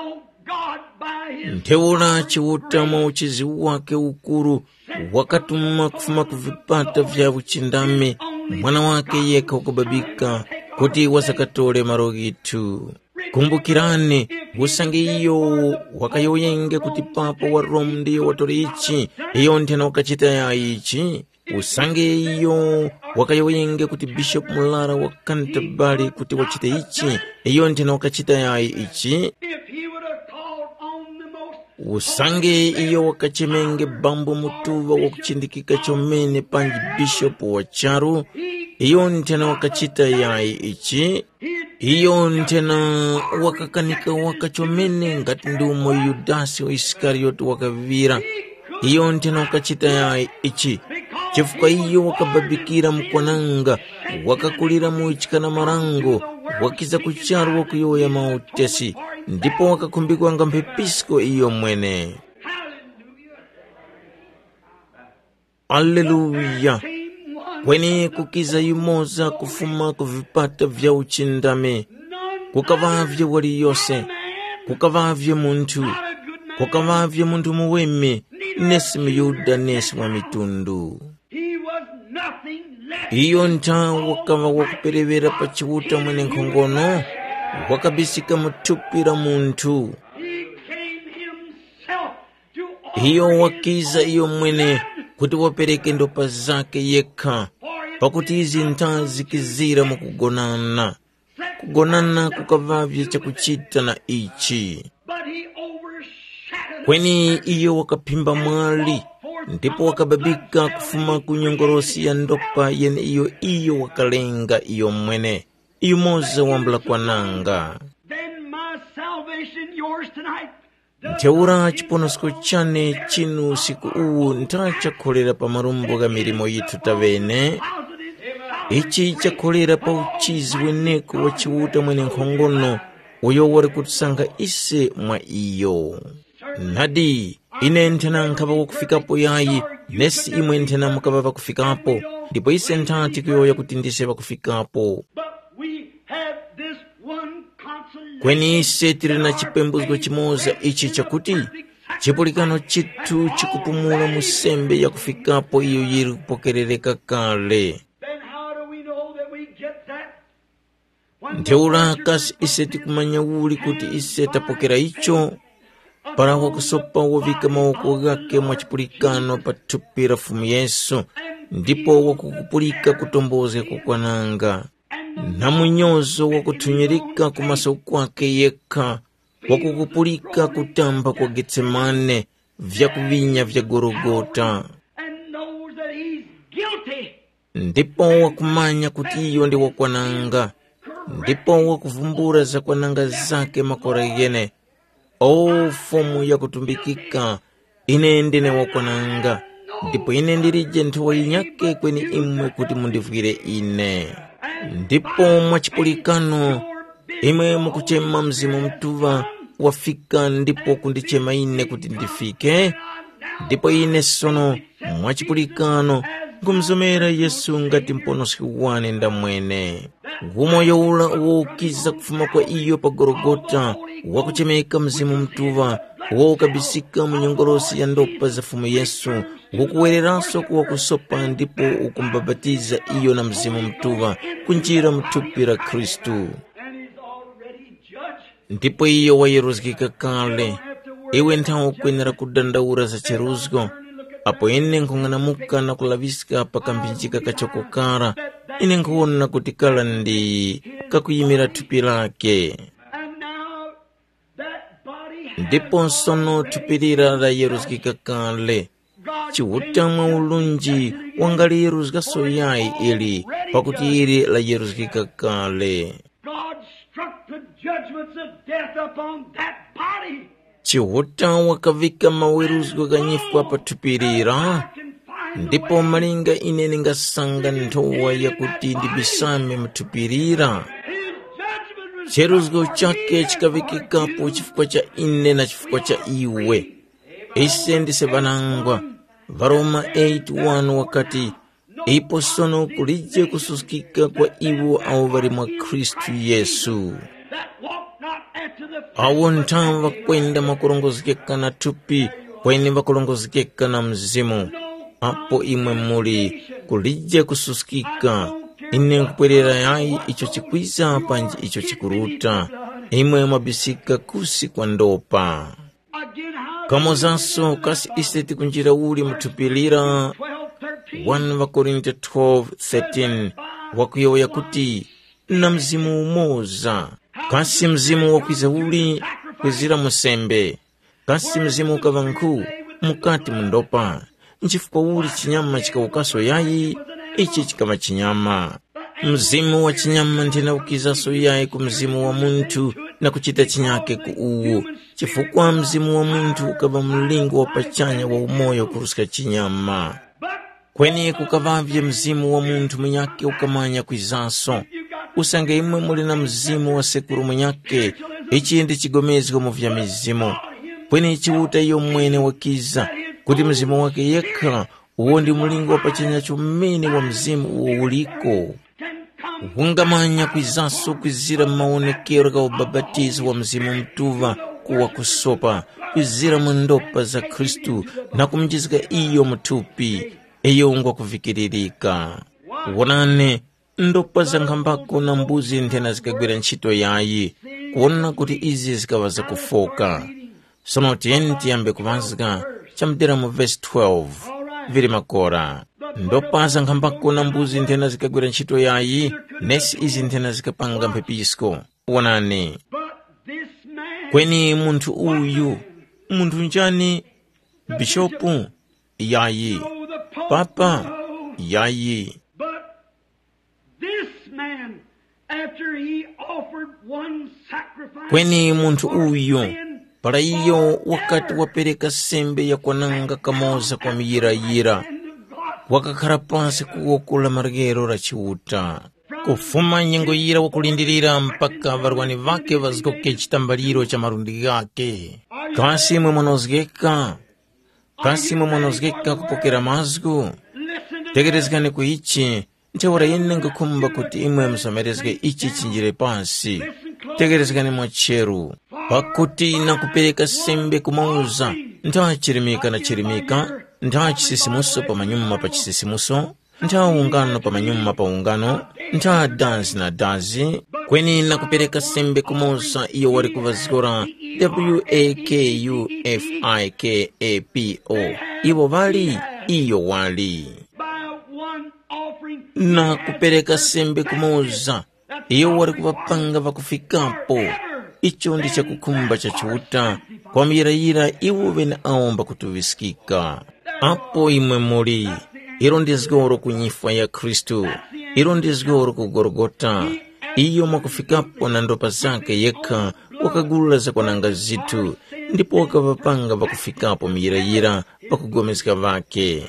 Nteura chiuta mwa uchizi wake ukuru, wakatuma kufuma kuvipata vya uchindame, mwana wake yeka ukubabika, kuti wasakatole marogitu. Kumbukirane, usange iyo wakayoyenge kuti papa wa Rome ndiyo watore ichi, iyo ntena wakachita ya ichi. Usange iyo wakayoyenge kuti Bishop Mulara wa Canterbury kuti wachite ichi, iyo ntena wakachita ya ichi. Usange iyo wakachemenge bambo mutuva wakuchindikika chomene panji Bishop wa Charu, iyo ntena wakachita ya ichi. Iyo ntena wakakanika wakachomene ngati ndumo Yudasi wa Iskarioti wakavira, iyo ntena wakachita ya ichi. Chifukwa iyo wakababikira mkwananga, wakakulira muichikana marango, wakiza kucharu wakuyoya mautesi, ndipo wakakumbikwa nga mpepisko iyo mwene. Alleluya. kweni kukiza yumoza kufuma kuvipata vya uchindame, kukavavye wali yose, kukavavye muntu, kukavavye muntu muweme, nesi miyuda nesi wa mitundu. Iyo nta wakava wakuperevera pachiwuta mwene nkhongono, wakabisika mutupira muntu. Iyo wakiza iyo mwene kuti wapereke ndopa zake yekha, pakuti izi nta zikizira mukugonana. Kugonana kukavavye chakuchita na ichi. Kweni iyo wakapimba mwali, ndipo wakababika kufuma kunyongorosi ya ndopa yene iyo iyo wakalenga iyo mwene. Iyo moza wambla kwa nanga. Nteura chiponosko chane chinu siku uu ntacha kolera pa marumbo ga mirimo yitu tavene. Ichi chakolera pa uchizi weneko wachiwuta mwene nkhongono uyo wari kutusanga ise mwa iyo. Nadi, ine ntena nkaba wakufikapo yayi, nesi imwe ntena mkaba wakufikapo, ndipo ise ntati kuyoya kutindise wakufikapo. Kweni ise tirina chipembuzgo chimoza ichi chakuti, chipulikano chitu chikupumula musembe ya kufikapo iyo yiri kupokerereka kale. Nteura kasi ise tikumanya uli kuti ise tapokera icho, para wakusopa wavika mawoko gake mwachipulikano patupira fumu Yesu, ndipo wakukupulika kutomboze kukwananga. Na munyozo wakutunyerika kumaso kwake yeka, wakukupulika kutamba kwa Getsemane, vya kuvinya vya Gorogota. Ndipo wakumanya kuti iyo ndi wakwananga, ndipo wakuvumbura za kwananga zake makora yene. O fomu ya kutumbikika, ine ndine wakwananga, ndipo ine ndirije ntuwa inyake kweni imwe kuti mundivire ine. Ndipo mwachipulikano, imwe mukuchema mzimu mtuva, wafika ndipo kundichema ine kuti ndifike. Ndipo ine sono mwachipulikano, kumzomera Yesu ngati mponosi wane ndamwene. Umoyo ula uokiza kufuma kwa iyo pa Gorogota, wakuchemeka mzimu mtuva, wakabisika mnyongorosi ya ndopa za fumu Yesu, ukuwereraso kuwa kusopa ndipo ukumbabatiza iyo na mzimu mtuva, kunjira mtupira Kristu. Ndipo iyo wayeruzgika kale, iwe ntao kwenera kudandaura za cheruzgo, apo ine nkongana muka na kulavisika pakambinjika kachokokara, ine nkona kutikala ndi kakuyimira tupi lake. Ndipo sono tupirira la yeruzgika kale, chiwuta mwa ulunji wangali yeruzga soyai ili, pakuti ili la yeruzgika kale. Chiwuta wakavika maweruzgo ganyifwa patupirira, ndipo malinga ine ningasanga ntowa ya kuti ndibisame mtupirira. Cheruzgo chake chikavikikapo chifukwa cha ine na chifukwa cha iwe. Ise ndise banangwa, Varoma eight one wakati, ipo sono kulije kususkika kwa iwo au vari mwa Kristu Yesu. Awo ntamba kwenda makurongozikeka na tupi, kweni makurongozikeka na mzimu. Apo imwe muli kulije kususkika, ine nkupwerera yai icho chikwiza panji icho chikuruta, imwe mabisika kusi kwa ndopa. Kamozaso kasi iseti kunjira uli mtupilira, one Corinthians twelve thirteen, wakuyo ya kuti, na mzimu umoza. Kasi mzimu wakwiza uli kwizira musembe, kasi mzimu ukavanku mukati mundopa. Nchifuko uli chinyama chikawukaso yayi, ichi chikama chinyama. Mzimu wa chinyama ntina ukiza so yayi ku mzimu wa muntu na kuchita chinyake ku uwu. Chifukwa mzimu wa muntu ukaba mlingo wa pachanya wa umoyo kurusika chinyama. Kweni kukavavye mzimu wa muntu mnyake ukamanya kwizaso. Usange imwe muli na mzimu wa sekuru mnyake, ichi ndi chigomezgo mu vya mizimu. Kweni chiwuta iyo mwene wakiza, kuti mzimu wake yeka uwo ndi mulingo pachenya chumene wa mzimu uwo uliko ungamanya kwizanso kwizira maonekero ka ubabatizo wa mzimu mtuva kuwa kusopa kwizira mundopa za Kristu na kumjizika iyo mtupi eyo ngwa kuvikiririka. Wonane ndopa za nkambako na mbuzi nthena zikagwira ntchito yayi kuona kuti izi zikawaza kufoka. Sono tiyeni tiyambe kuvanzika chamdera mu verse twelve vili makora. Ndopa za nkambako na mbuzi nthena zikagwira ntchito yayi nesi izi nthena zikapanga mphepisko. Wonane kweni munthu uyu munthu njani? Bishopu yayi, papa yayi. Kweni munthu uyu para iyo wakati wapereka sembe ya kwananga kamoza kwa miyirayira wakakhala pansi kuwokula margero ra chiuta kufuma nyengo yira wakulindirira mpaka varwani vake vazikoke chitambaliro cha marundi gake. Kasi mwe mwanozgeka kasi mwe mwanozgeka kupokera mazgu tegerezgane ku ichi nchawara yene ngakumba kuti imwe msomerezge ichi chinjire pansi. Tegerezgane mwacheru pakuti na kupereka sembe kumauza nta chirimika na chirimika, nta chisisimuso pa manyuma pa chisisimuso, nta ungano pa manyuma pa ungano, nta dansi na dansi. Kweni na kupereka sembe kumauza iyo wari kuvazikora W A K U F I K A P O iwo vali iyo wali na kupereka sembe kumauza iyo wari kuvapanga vakufikapo. Icho ndi chakukumba cha chiuta kwa miyirayira iwo vene aomba kutuvisikika. Apo imwe muli iro ndi zgoro kunyifwa ya Kristu, iro ndi zgoro ku Golgota. Iyo mwakufikapo na ndopa zake yekha wakagulula za kwananga zitu ndipo wakavapanga vakufikapo miyirayira pakugomezeka vake.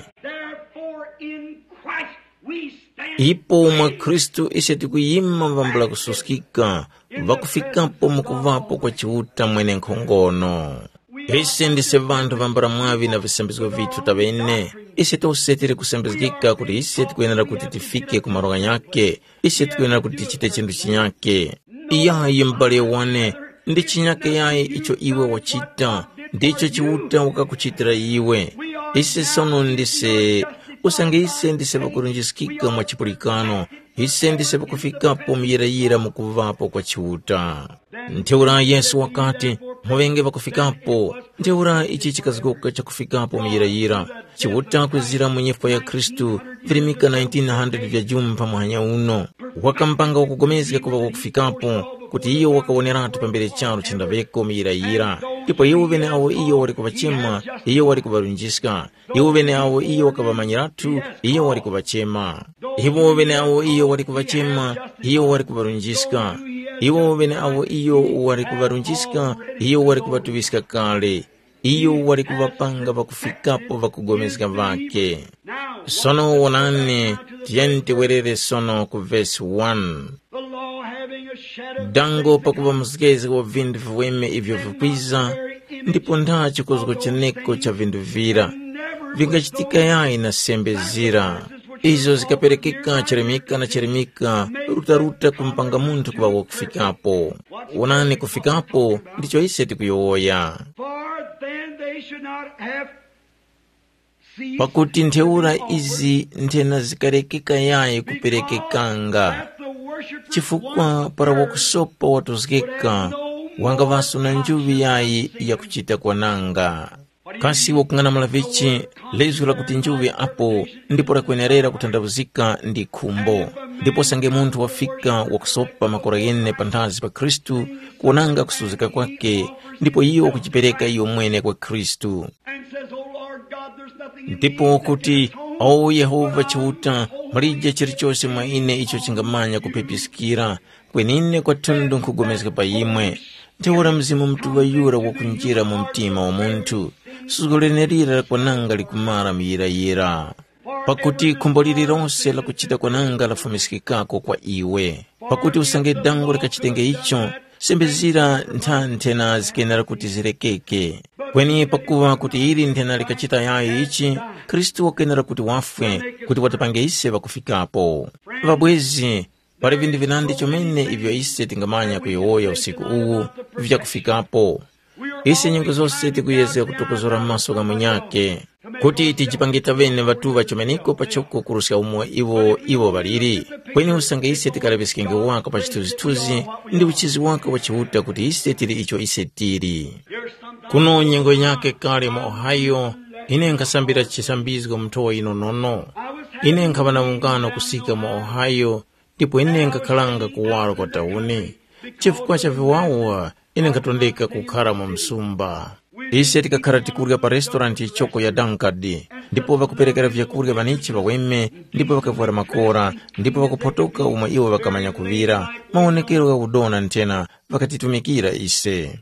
Ipo mwa Kristu ise tikuyima vambula kususkika vakufikapo mukuvapo kwa chiuta mwene nkhongono. Ise ndise vantu vambara mwavi na visembezgo vitu tavene. Ise tausetire kusembezgika kuti ise tikuyenera kuti tifike kumaroga nyake. Ise tikuyenera kuti tichite chindu chinyake. Iyayi mbale wane ndi chinyake yaye icho iwe wachita ndicho chiuta wakakuchitira iwe. Ise sono ndise usange ise ndise vakurunjisikika mwa chipulikano. Ise ndise vakufikapo miyirayira mukuvapo kwa chiuta. Nteura Yesu wakati muvenge vakufikapo. Nteura ichi chikazgoka cha kufikapo miyirayira chiuta kwizira munyefa ya Kristu virimika nineteen hundred vya jumpa mwanya uno wakampanga wakugomezika kuva wakufikapo kuti iyo wakawoneratu pambere charo chandaveko miyirayira. Ndipo iwo vene awo iyo wari kuvachema, iyo wari kuvarunjiska. Iwo vene awo iyo wakavamanyiratu, iyo wari kuvachema. Iwo vene awo iyo wari kuvachema, iyo wari kuvarunjiska. Iwo vene awo iyo wari kuvarunjiska, iyo wari kuvatuviska kale. Iyo wari kuvapanga vakufikapo vakugomezika vake. Sono wonane tiyente werere sono ku verse one. Dango pakuva muzikezi wa vindu viweme ivyo vipwiza ndipo nda chikozgo chaneko cha vindu vira vingachitika yayi na sembe zira izo zikaperekeka cheremika na cheremika rutaruta kumpanga muntu kuva wakufikapo. Wonani kufikapo ndicho ise tikuyowoya pakuti ntheura izi nthena zikarekeka yayi kuperekekanga chifukwa para wakusopa watozgeka wanga vaso na njuvi yayi ya kuchita kwananga. Kasi wakungana malavichi lezu la kuti njuvi apo ndipo rakwenerera kutandavuzika ndi khumbo. Ndipo sange muntu wafika wakusopa makora yene pantazi pa Kristu kuonanga kusuzika kwake ndipo iyo kuchipereka iyo mwene kwa Kristu. Ndipo kuti o Yehova chiuta malija chirichose mwa ine icho chingamanya kupepisikira kwenine kwa tundu nkugomezeka pa imwe. Nteura mzimu mtu wayura wakunjira mu mtima wa muntu sugolenerira kwananga likumara miyirayira. Pakuti kumboliri ronse la kuchita kwananga lafumisikikako kwa iwe. Pakuti usange dango likachitenge icho sembezira nthana zikenera kuti zirekeke. Kweni pakuva kuti ili nthena likachita yayo ichi, Kristu wakenera kuti wafwe kuti watapange ise vakufikapo. Vabwezi, pali vindu vinandi chomene ivyo ise tingamanya kuyowoya usiku uwu vya kufikapo. Ise nyingo zose tikuyezeka kutokozora maso kamunyake kuti tijipangita vene vatuva chomeniko pachoko kurusika umwe iwo iwo baliri. Kweni usanga ise tikalabisikinge waka pa chituzituzi ndi uchizi waka wachihuta kuti ise tili icho ise tili. Kuno nyengo nyake kale mu Ohio, ine nkasambira chisambizgo mtowa ino nono. Ine nkabana mungano kusika mu Ohio, ndipo ine nkakhalanga kuwaro kwa tauni. Chifukwa cha viwawa, ine nkatondeka kukhala mu msumba. Ise tikakhala tikurya pa restaurant ichoko ya Dankard, ndipo vakuperekera vyakurya vanichi vaweme, ndipo vakavwara makora, ndipo vakupotoka umwe iwo vakamanya kuvira, maonekero ya udona ntena, vakatitumikira ise.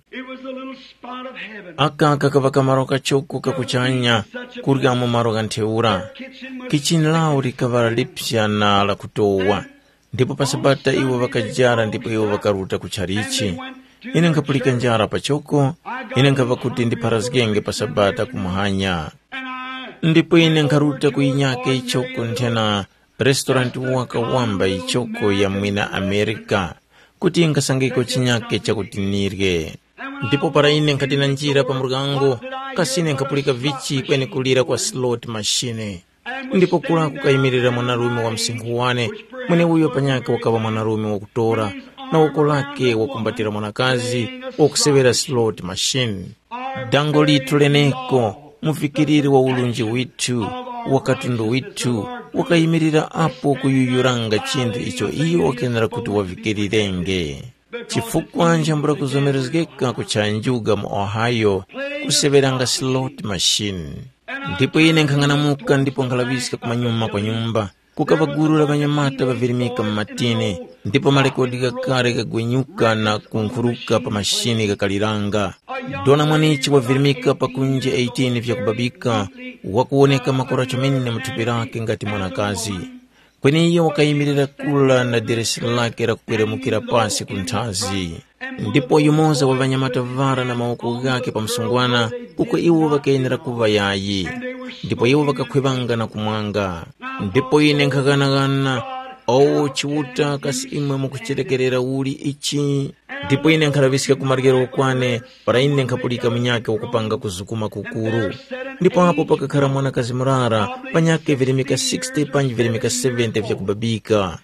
Aka kakavaka maroka choko kakuchanya, kurga mu maroka nteura. Kichini lao rikavala lipsya na la kutowa. Ndipo pasabata iwo vakajara, ndipo iwo vakaruta kucharichi. Ine nkapulika njara pachoko, ine nkava kuti ndiparazgenge pasabata kumuhanya. Ndipo ine nkaruta kuinyake ichoko ntena restaurant waka wamba ichoko ya mwina Amerika, kuti nkasangeko chinyake chakutinirge. Ndipo para ine nkatina njira pa murgango, kasine nkapulika vichi kweni kulira kwa slot machine. Ndipo kula kukayimirira mwanarume wa msinguwane, mwene uyo panyake wakaba mwanarume wa kutora, na wako lake wakumbatira mwanakazi wakusevera slot machine. Dango litu leneko, mufikiriri wa ulunji witu, wakatundu witu, wakayimirira apo kuyuyuranga chindu icho iyo wakenera kuti wavikirirenge. Chifukwa njambura kuzomerezgeka kuchanjuga mu Ohio, kuseveranga slot machine. Ndipo ine nkanganamuka ndipo nkalabisika kumanyuma kwa nyumba, kukavagurula vanyamata vavirimika mmatine, ndipo malekodi kakare kagwenyuka na kunkuruka pa mashini kakaliranga. Dona mwanichi wavirimika pa kunje eighteen vya kubabika, wakuoneka makora chomene mtupirake ngati mwanakazi. Kweni iyo wakayimirira kula na diresi lake la kukwiremukira pasi kuntazi. Ndipo yumoza wa vanyamata vara na maoko gake pa msungwana, uko iwo wakayenera kuva yayi. Ndipo iwo wakakwevanga na kumwanga. Ndipo ine nkaganagana, o chiuta kasi imwe mukucherekerera uli ichi. Ndipo ine nkalabisika kumarigero kwane, para ine nkapulika minyake wakupanga kuzukuma kukuru. Ndipo hapo pakakara mwana kazi murara, panyake virimika sixty panji virimika seventy vya kubabika.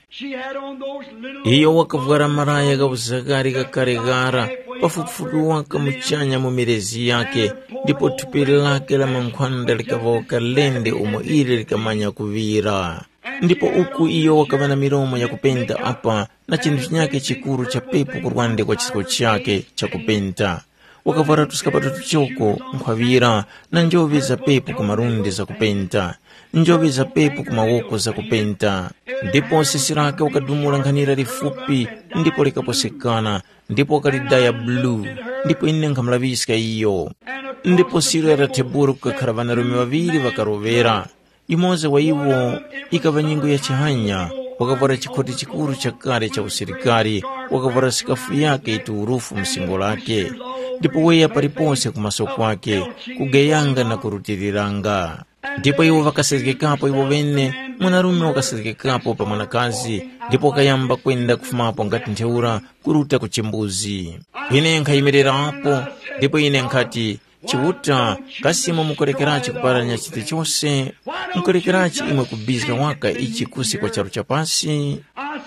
Iyo wakavwara maraya gavuzagari kakaregara, pafufudu waka mchanya mumirezi yake, ndipo tupiri lake la mankwanda likavoka lende umo ile likamanya kuvira. Ndipo uku iyo wakavana miromo ya kupenta apa, na chindu nyake chikuru cha pepo kurwande kwa chisiko chake cha kupenta. Wakavara tuskapatu tuchoko mkwavira, na njovi za pepo kumarundi za kupenta, njovi za pepo kumawoko za kupenta. Ndipo sisi lake wakadumula nkhanira lifupi, ndipo likaposekana, ndipo wakalidaya blue, ndipo ine nkamlavisika iyo. Ndipo siro ya teburu kakaravana rume waviri wakarovera. Yumoza wa iwo ikava nyingo ya chihanya, wakavara chikoti chikuru cha kare cha usirikari, wakavara sikafu yake ituurufu msingo lake. Ndipo weya paripose kumaso kwake, kugeyanga na kurutiriranga. Ndipo iwo wakasirikikapo iwo vene, mwanarume wakasirikikapo pa mwanakazi, ndipo wakayamba kwenda kufumapo ngati nteura kuruta kuchimbuzi. Ine nkayimirira hapo, ndipo ine nkati, chiuta kasimo mukorekerachi kuparanya chiti chose, mukorekerachi imwe kubizga waka ichi kusi kwa charu chapasi.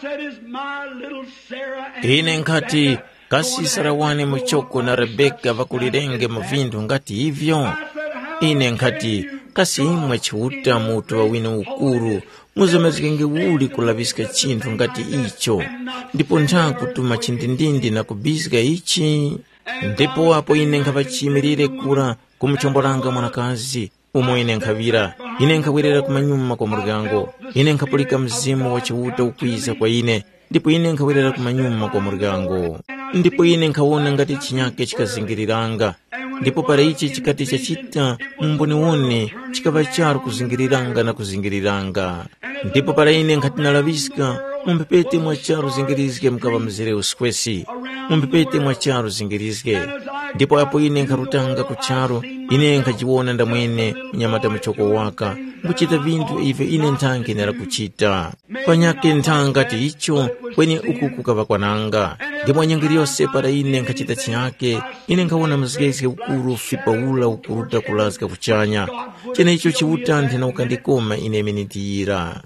Ine nkati, kasi Sarawane muchoko na Rebeka vakulirenge mavindu ngati hivyo. Ine nkati, kasi imwe chiuta mutu wa wino ukuru, muzomezikenge uli kulavisika chintu ngati icho, ndipo ntaku tuma chindindindi na kubizga ichi. Ndipo wapo ine nkavachimirire kura kumuchombolanga mwanakazi, umo ine nkavira, ine nkawirera kumanyuma kwa murgango, ine nkapulika mzimu wa chiuta ukwiza kwa ine, ndipo ine nkawirera kumanyuma kwa murgango. Ndipo ine nkawona ngati chinyake chikazingiriranga, ndipo para ichi chikati chachita mboni wone chikava charu kuzingiriranga na kuzingiriranga. Ndipo para ine nkati nalavisika, mumpepete mwa charu zingirizike mkava mzere uskwesi, mumpepete mwa charo zingirizike. Ndipo apo ine nkharutanga ku charo, ine nkhachiwona ndamwene mnyamata mchoko waka kuchita vinthu ive ine nthange nera kuchita panyake nthanga ti icho kweni uku kukava kwananga. Ndipo nyangiri yonse para ine nkachita chinyake, ine nkawona mzikezi ukuru fipaula ukuruta kulazika kuchanya. Chene icho chiwuta nthena ukandikoma ine menitira.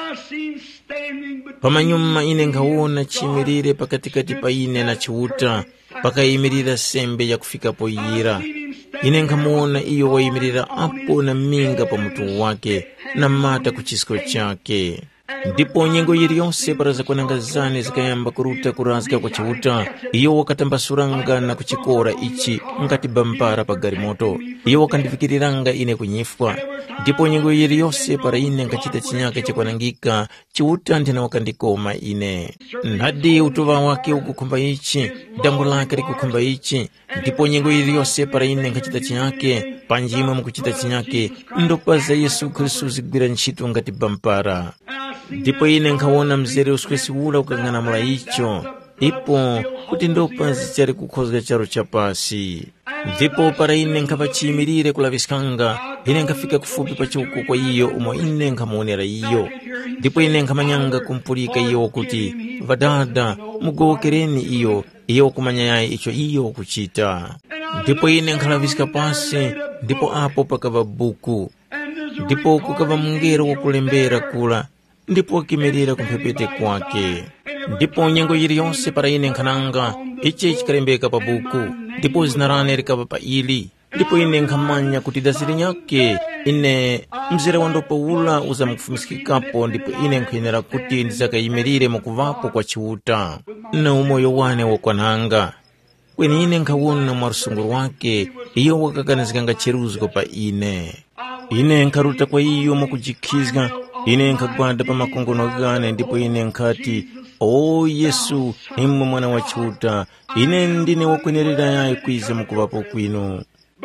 Pamanyuma ine nkawona chimirire pakatikati pa ine na chiwuta, pakayimirira sembe ya kufika po iyira. Ine nkamuona iyo wayimirira apo na minga pa mutu wake na mata kuchisiko chake. Ndipo nyengo yiri yonse para zakwananga zane zikayamba kuruta kurazika kwa chiwuta, iyo wakatambasuranga na kuchikora ichi ngati bampara pa garimoto. Iyo wakandifikiriranga ine kunyifwa. Ndipo nyengo yiri yonse para ine nkachita chinyake chikwanangika, chiwuta nthena wakandikoma ine. Nadi utuva wake ukukumba ichi, dango lake likukumba ichi. Ndipo nyengo yiri yonse para ine nkachita chinyake, panjima mkuchita chinyake, ndopaza Yesu Kristu zigwira nchitu ngati bampara. Ndipo ine nkawona mzere uskwesi ula ukangana mula icho, ipo kuti ndopa zichari kukhozga charo chapasi. Ndipo para ine nkapachimirire kulaviskanga, ine nkafika kufupi pachuku kwa iyo umo ine nkamuonera iyo. Ndipo ine nkamanyanga kumpulika iyo kuti, vadada, mugokereni iyo, iyo kumanyayayi icho iyo kuchita. Ndipo ine nkalaviska pasi, ndipo apo pakava buku. Ndipo kukava mungero wakulembera kula, ndipo kimirira kumphepete kwake. Ndipo nyengo yiri yonse para ine nkhananga, ichi chikarembeka pa buku, ndipo zinarane rikava pa ili. Ndipo ine nkhamanya kuti daziri nyake, ine mzere wandopa ula uza mkufumisikikapo, ndipo ine nkhenera kuti ndizakayimirire mukuvapo kwa chiwuta na umoyo wane wakwananga. Kweni ine nkawona mwarusunguru wake, iyo wakakanizikanga cheruziko pa ine. Ine nkaruta kwa iyo mukujikizga, ine nkagwada pa makongono gane, ndipo ine nkati, o Yesu, imwe mwana wa chiwuta, ine ndine wakwenerera yae kwize mukuvapo kwinu.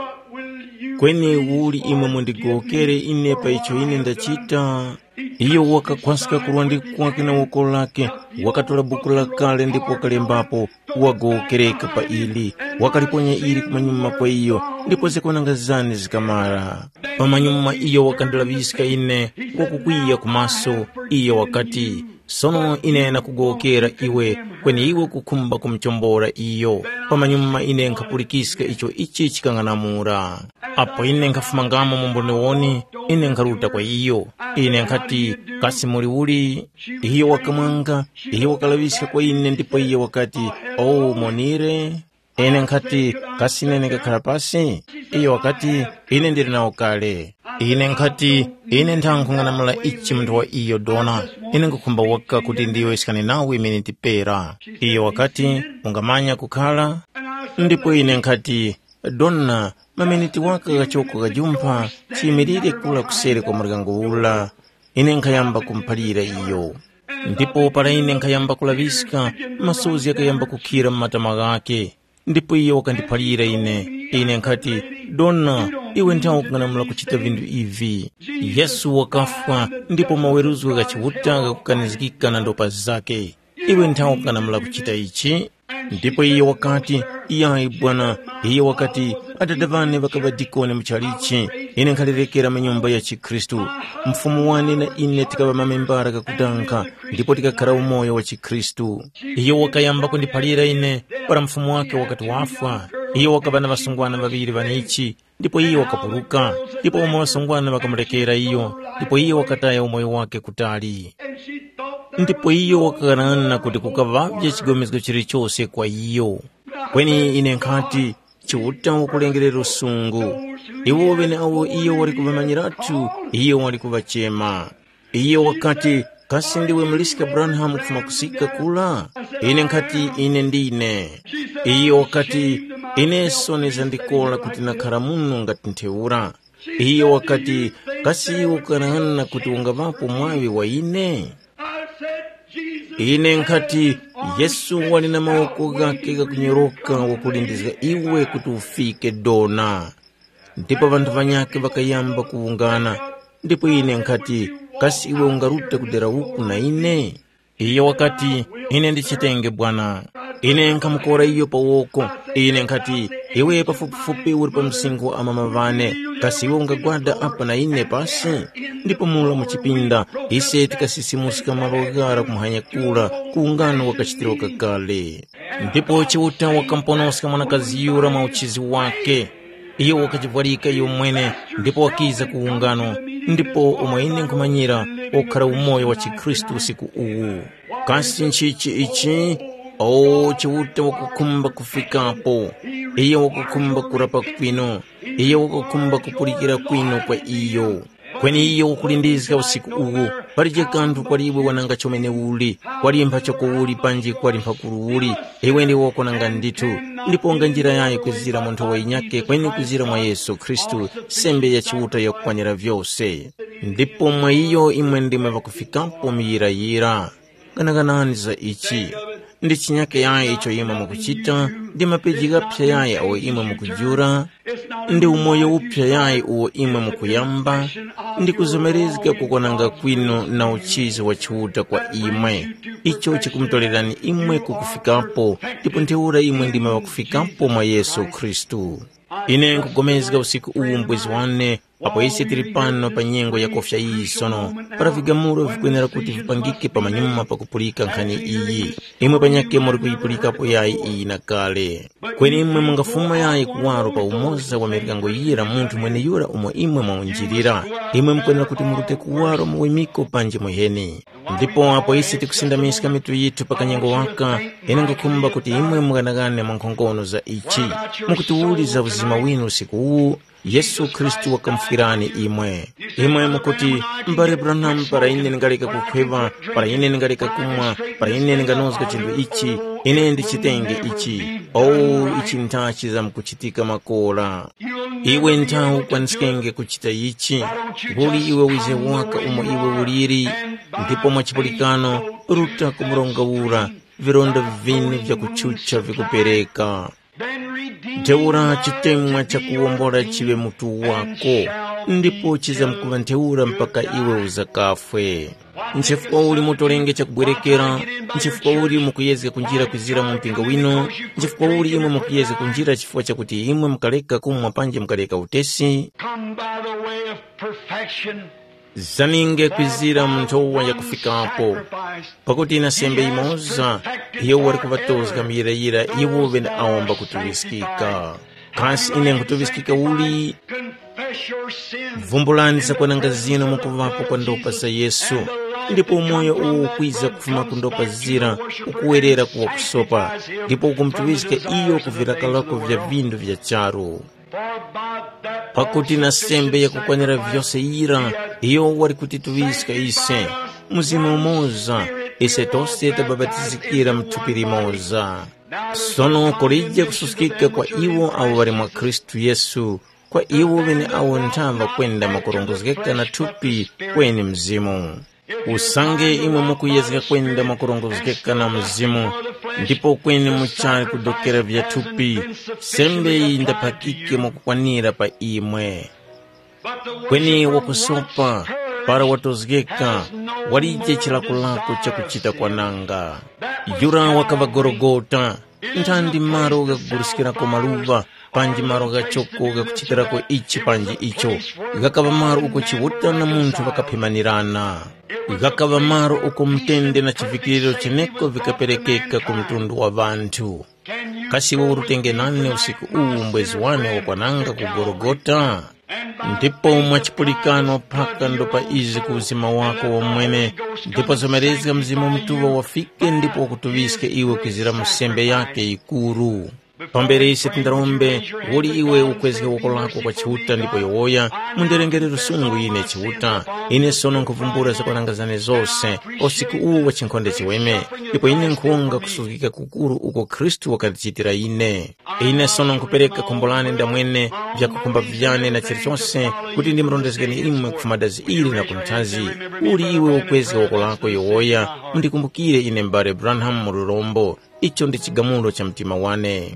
Kweni uli imwe mundigokere ine pa icho ine ndachita. Iyo wakakwasika kurwandi kwake na woko lake, wakatola buku la kale ndipo wakalembapo, wagokereka pa ili, wakaliponya ili kumanyuma kwa iyo, ndipo zikwananga zane zikamara. Pamanyuma iyo wakandilavisika ine, wakukwiya kumaso, iyo wakati, sono ine na kugokera iwe, kweni iwe kukumba kumchombora iyo. Pamanyuma ine nkapulikisika icho ichi chikanganamura. Apo ine nkafumangamo mumbone woni, ine nkaruta kwa iyo. Ine nkati, kasi muri uli, iyo wakamwanga, iyo wakalavisika kwa ine, ndipo iyo wakati, oh monire. Ine nkati, kasi nene kakarapasi, iyo wakati, ine ndiri na wakale. Ine nkati, ine ntankunganamula ichi mndu wa iyo dona, ine nkukumba waka kuti ndiyo isikane nawe imeniti pera. Iyo wakati, ungamanya kukala, ndipo ine nkati, dona, mameniti waka gachoko gajumpa, chimirire kula kusere kwa murigango ula. Ine nkayamba kumpalira iyo. Ndipo para ine nkayamba kulavisika, masozi yakayamba kukira matama gake. Ndipo iyo wakandipalira ine. Ine nkati, dona, iwe ntao kunganamula kuchita vindu ivi. Yesu wakafwa, ndipo maweruzu wakachiwuta kukanizikika na ndopa zake. Iwe ntao kunganamula kuchita ichi. Ndipo iyo wakati, iya ibwana, iyo wakati, adadavane wakavadikone mchalichi, ine nkalirekera manyumba ya Chikristu. Mfumu wane na ine tikava mamembara kakutanka, ndipo tikakara umoyo wa Chikristu. Iyo wakayamba kundipalira ine, para mfumu wake wakati wafwa. Iyo wakabana vasungwana vaviri vanichi, ndipo iyo wakapuruka, ndipo umo vasungwana wakamrekera iyo, ndipo iyo wakataya umoyo wake kutali. Ndipo iyo wakaganana kuti kukavavya chigomezgo chiri chose kwa iyo. Kweni ine nkati, chiwuta wakulengerera usungu. Iwo vene awo iyo wali kuvamanyiratu, iyo wali kuvachema. Iyo wakati, kasi ndiwe Mlisika Branham kufuma kusika kula? Ine nkati, ine ndine. Iyo wakati, ine soneza ndikola kuti nakara muno ngati nteura. Iyo wakati, kasi wakanana kuti ungavapo mwawe wa ine. Ine nkati, Yesu wali na maoko gake gakunyoroka wakulindiza iwe kuti ufike dona. Ndipo vantu vanyake vakayamba kuungana. Ndipo ine nkati, kasi iwe ungaruta kudera uku na ine? Iyo wakati, ine ndichitenge bwana. ine nkamukora iyo pawoko, ine nkati iwe pafupifupi uri pa msingo amamavane, kasi iwe ungagwada apa na ine pasi. Ndipo mula muchipinda ise tikasisimusika mavogara kumhanyakula kuungano wakachitiro kakale. Ndipo chiuta wakamponosika mwanakazi yura mauchizi wake, iyo wakachivwarika iyo mwene, ndipo wakiza kuungano, ndipo umwaine nkumanyira okara umoyo wa Chikristu siku uwu. Kasi nchichi ichi, o chiuta wakukumba kufikapo, iyo wakukumba kurapa kwino, iyo wakukumba kupurikira kwino kwa iyo. Kweni iyo kulindizika usiku uwu, parije kantu kwaliwe wananga chomene uli, kwali mpacho kuuli panji kwali mpakuru uli, ewe ndi wako nanga nditu, ndipo nga njira yae kuzira muntu wa inyake, kweni kuzira mwa Yesu Kristu, sembe ya chiuta ya kukwanyira vyose. Ndipo mwa iyo imwe ndime vakufikapo miyira-yira. Ganagananiza ichi, ndi chinyake yae icho ima mukuchita, ndi mapeji gapya yae awo ima mukujura, ndi umoyo upya yae uwo ima mukuyamba, ndi kuzomerezika kukonanga kwino na uchizi wa chiuta kwa imwe. Icho chikumtolerani imwe kukufikapo, ndipo nteura imwe ndime wakufikapo mwa Yesu Kristu. Ine nkugomezga usiku uwu mbwezi wane, apo isi tiripano pa nyengo ya kofya iyi sono, para vigamuro vikwenera kuti vipangike pa manyuma pa kupulika nkhani iyi. Imwe panyake muri kuipulika po yai iyi na kale. Kweni imwe mungafuma yai kuwaro pa umoza wa merikango yira muntu mwene yura umo imwe maunjirira. Imwe mkwenera kuti murute kuwaro muwimiko panje muheni. Ndipo apo isi tikusindamisika mitu yitu pa kanyengo waka, ina ngakumba kuti imwe muganagane mankongono za ichi. Mukutuuli za uzima winu usiku uu, Yesu Kristu wakamfirani imwe. Imwe mukuti, mbare Branham para ine ningaleka kukweva, para ine ningaleka kumwa, para ine ninganozga chindu ichi, ine ndi chitenge ichi. Oh, ichi ntachi za mkuchitika makola. Iwe ntau kwanskenge kuchita ichi, buli iwe wize waka umo iwe uliri, ndipo mwachipulikano, ruta kumuronga ura, vironda vini vya kuchucha vikupereka. Teura chitemwa cha kuwombora chiwe mutu wako, ndipo chiza mkuva nteura mpaka iwe uzakafwe. Nchifukwa uli mutolenge cha kubwerekera, nchifukwa uli mukuyeze kunjira kuzira mumpinga wino, nchifukwa uli imwe mukuyeze kunjira chifukwa cha kuti imwe mkaleka kumwa panje mkaleka utesi. Zaninge kwizira mntowa ya kufikapo, pakuti inasembe imoza, iyo wari kuvatozga miyira-yira iwo vena awamba kutuviskika. Kasi ine kutuviskika uli, vumbulani za kwananga zino mukuvapo kwa ndopa za Yesu, ndipo umoyo uwo kwiza kufuma kundopa zira, ukuwerera kuwa kusopa, ndipo ukumtuviska iyo kuvirakalako vya vindu vya charu. Pakuti na sembe ya kukwanyira vyose ira, iyo wari kutituviska ise, muzima umoza, ise tose tababatizikira mtupiri moza. Sono korija kususkika kwa iwo awo wari mwa Kristu Yesu, kwa iwo vene awo ntava kwenda makurongozgeka na tupi kweni mzimu. Usange imwe mukuyezeka kwenda makurongozgeka na mzimu, ndipo kweni muchari kudokera vya tupi, sembe indapakike mukukwanira pa imwe. Kweni wakusopa, para watozgeka, walije chilakulako cha kuchita kwa nanga. Yura wakava Gorogota, ntandi maro ga kugurusikirako maluva, panji maro ga choko ga kuchitirako ichi panji icho. Gakava maro uko chiwuta na muntu vakapimanirana. Gakava maro uko mtende na chifikiriro cheneko vikaperekeka kumtundu wa vantu. Kasi urutenge nane usiku uu mbwezi wane wakwananga kugorogota. Ndipo mwachipulikano paka ndopa izi kuzima wako wa mwene, ndipo zomerezga mzima mtuwa wafike, ndipo wakutuviske iwe kizira musembe yake ikuru. Pambere isi tindarombe, wuli iwe ukwezike wako lako kwa chiuta, ndipo yowoya, munderengerero sungu ine chiuta, ine sono nkuvumbura za kwanangazane zose, osiku uwu wa chinkonde chiweme, ndipo ine nkuunga kusukika kukuru uko Kristu wakatichitira ine. Ine sono nkupereka kumbolane nda mwene, vya kukumba vyane na chirichose, kuti ndi mrondezgani imwe kufumadazi ili na kuntazi. Wuli iwe ukwezike wako lako yowoya, mndikumbukire ine mbare Branham Mururombo, icho ndi chigamulo cha mtima wane.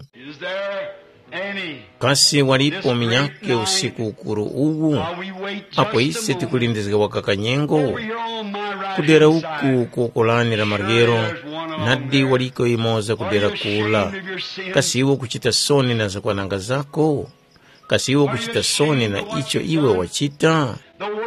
Kasi walipo minyake usiku ukuru uwu, apo ise tikulindizga wakakanyengo. Kudera uku kuokolani la margero, nadi waliko imoza kudera kula, kasiwo kuchita soni na zakwananga zako, kasiwo kuchita soni na icho iwe wachita.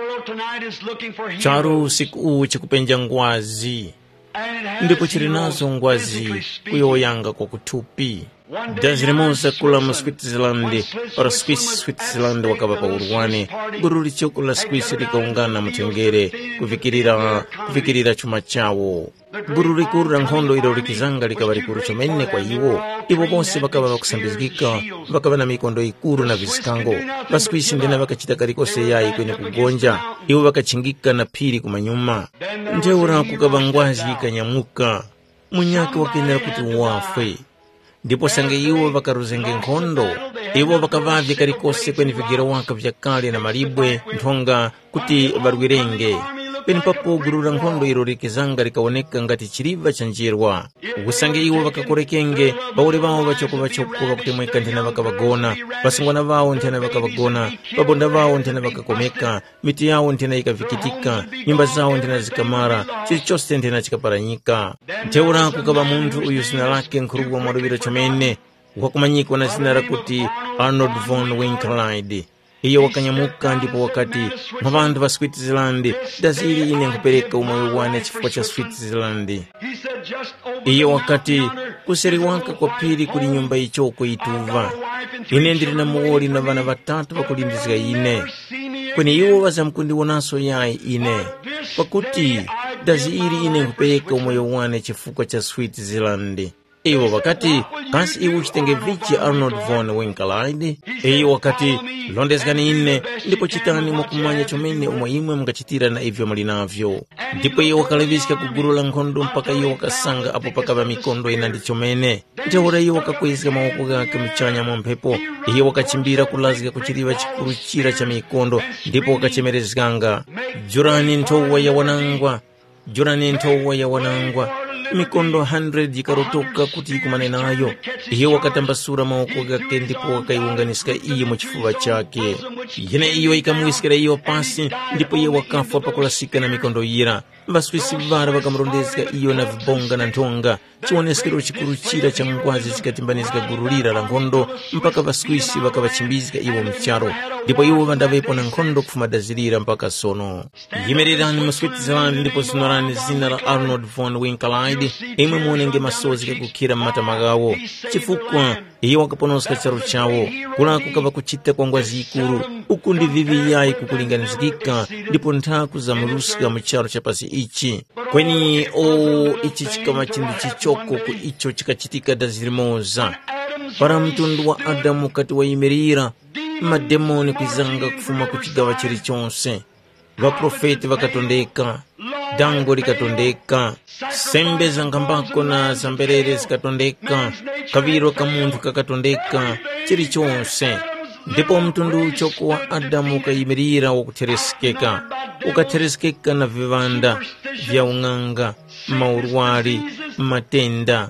Charo usiku uwu chikupenja ngwazi, ndipo chiri nazo ngwazi kuyoyanga kwa kutupi. Dazirimoza kula mu Switzerland, ora Swiss Switzerland wakaba pa urwane, guru lichoko la Swiss likaungana mutengere, kufikirira, kufikirira chuma chawo. Guru likuru nkhondo ilo likizanga likaba likuru chomene kwa iwo, iwo bonse bakaba bakusambizika, bakaba na mikondo ikuru na visikango. Baskwisi ndena bakachita karikose yayi kwenye kugonja, iwo bakachingika na piri kumanyuma. Nteura kukaba ngwazi ikanyamuka, munyake wakenera kuti wafe. Ndipo sange iwo bakaruzenge nkhondo, iwo bakavavye karikose kwenye vigiro waka vya kale na maribwe nthonga kuti barwirenge. Peni papo gurura nkhondo ilo likizanga likaoneka ngati chiriva chanjirwa. Ukusange iwo bakakorekenge, baule bawo bachoko bachoko bakutemweka nthena bakabagona, basungwana bawo nthena bakabagona, babonda bawo nthena bakakomeka, miti yawo nthena ikavikitika, nyumba zawo nthena zikamara, chiri chose nthena chikaparanyika. Nteura kukaba muntu uyu zina lake nkurugwa mwadovira chomene, ukakumanyikwa na zina lakuti Arnold von Winkelried. Iyo wakanyamuka ndipo wakati mabandu ba Switzerland daziri ine nkupereka umoyo wane chifukwa cha Switzerland. Iyo wakati kuseri wanka kwa pili kuli nyumba ichoko ituva, ine ndiri na muwoli na vana vatatu wakulindizika ine, kwenye iwo wazamkundi wanaso yai ine, pakuti daziri ine nkupereka umoyo wane chifukwa cha Switzerland. Iyo wakati kasi iwu chitenge vichi Arnold von Winkelried. Iyo wakati londezgani ine ndipo chitani mwakumanya chomene umoimwe mkachitira na ivyo malinavyo. Ndipo iyo wakalevizika kugurula nkhondo mpaka iyo wakasanga apo pakaba mikondo inandi chomene. Nteura iyo wakakwezika mawoko gake mchanya mwampepo. Iyo wakachimbira kulazika kuchiriva chikuru chira cha mikondo, ndipo wakachemerezganga, jurani ntowa ya wanangwa, jurani ntowa ya wanangwa. Mikondo hundred yikarotoka kuti kumane nayo. Iyo wakatambasura maoko gake ndipo wakaiunganisika iyo muchifuva chake. Yine iyo ikamuisikira iyo pasi, ndipo iyo wakafa pakulasika na mikondo yira. Vaswisi vara wakamrondezika iyo na vibonga na ntonga, chioneskero chikuru chira cha mngwazi chikatimbanizika gurulira la nkhondo mpaka vaswisi wakavachimbizika iwo mcharo. Ndipo iwo vandavepo na nkhondo kufumadazirira mpaka sono. Yimerirani mu Switzerland ndipo zinorani zina la Arnold von Winkelried, imwe muonenge masozi kakukira mmatamagawo, chifukwa iyo wakaponoska charo chawo, kula kukava kuchita kwa ngwazi ikuru, uku ndi vivi yai kukulinganizikika, ndipo nthaku za muluska mcharo chapasi ichi. Kweni o ichi chikama chindu chichoko ku icho chikachitika dazirimoza. Para mtundu wa Adamu kati wa imerira, mademoni kwizanga kufuma kuchigawa chiri chonse. Vaprofeti vakatondeka, dango likatondeka, sembe zangambako na zamberere zikatondeka, kaviro kamuntu kakatondeka, chiri chonse. Ndipo mtundu uchoko wa Adamu ukayimirira wakuteresikeka, ukateresikeka na vivanda vya unganga, maurwari, matenda.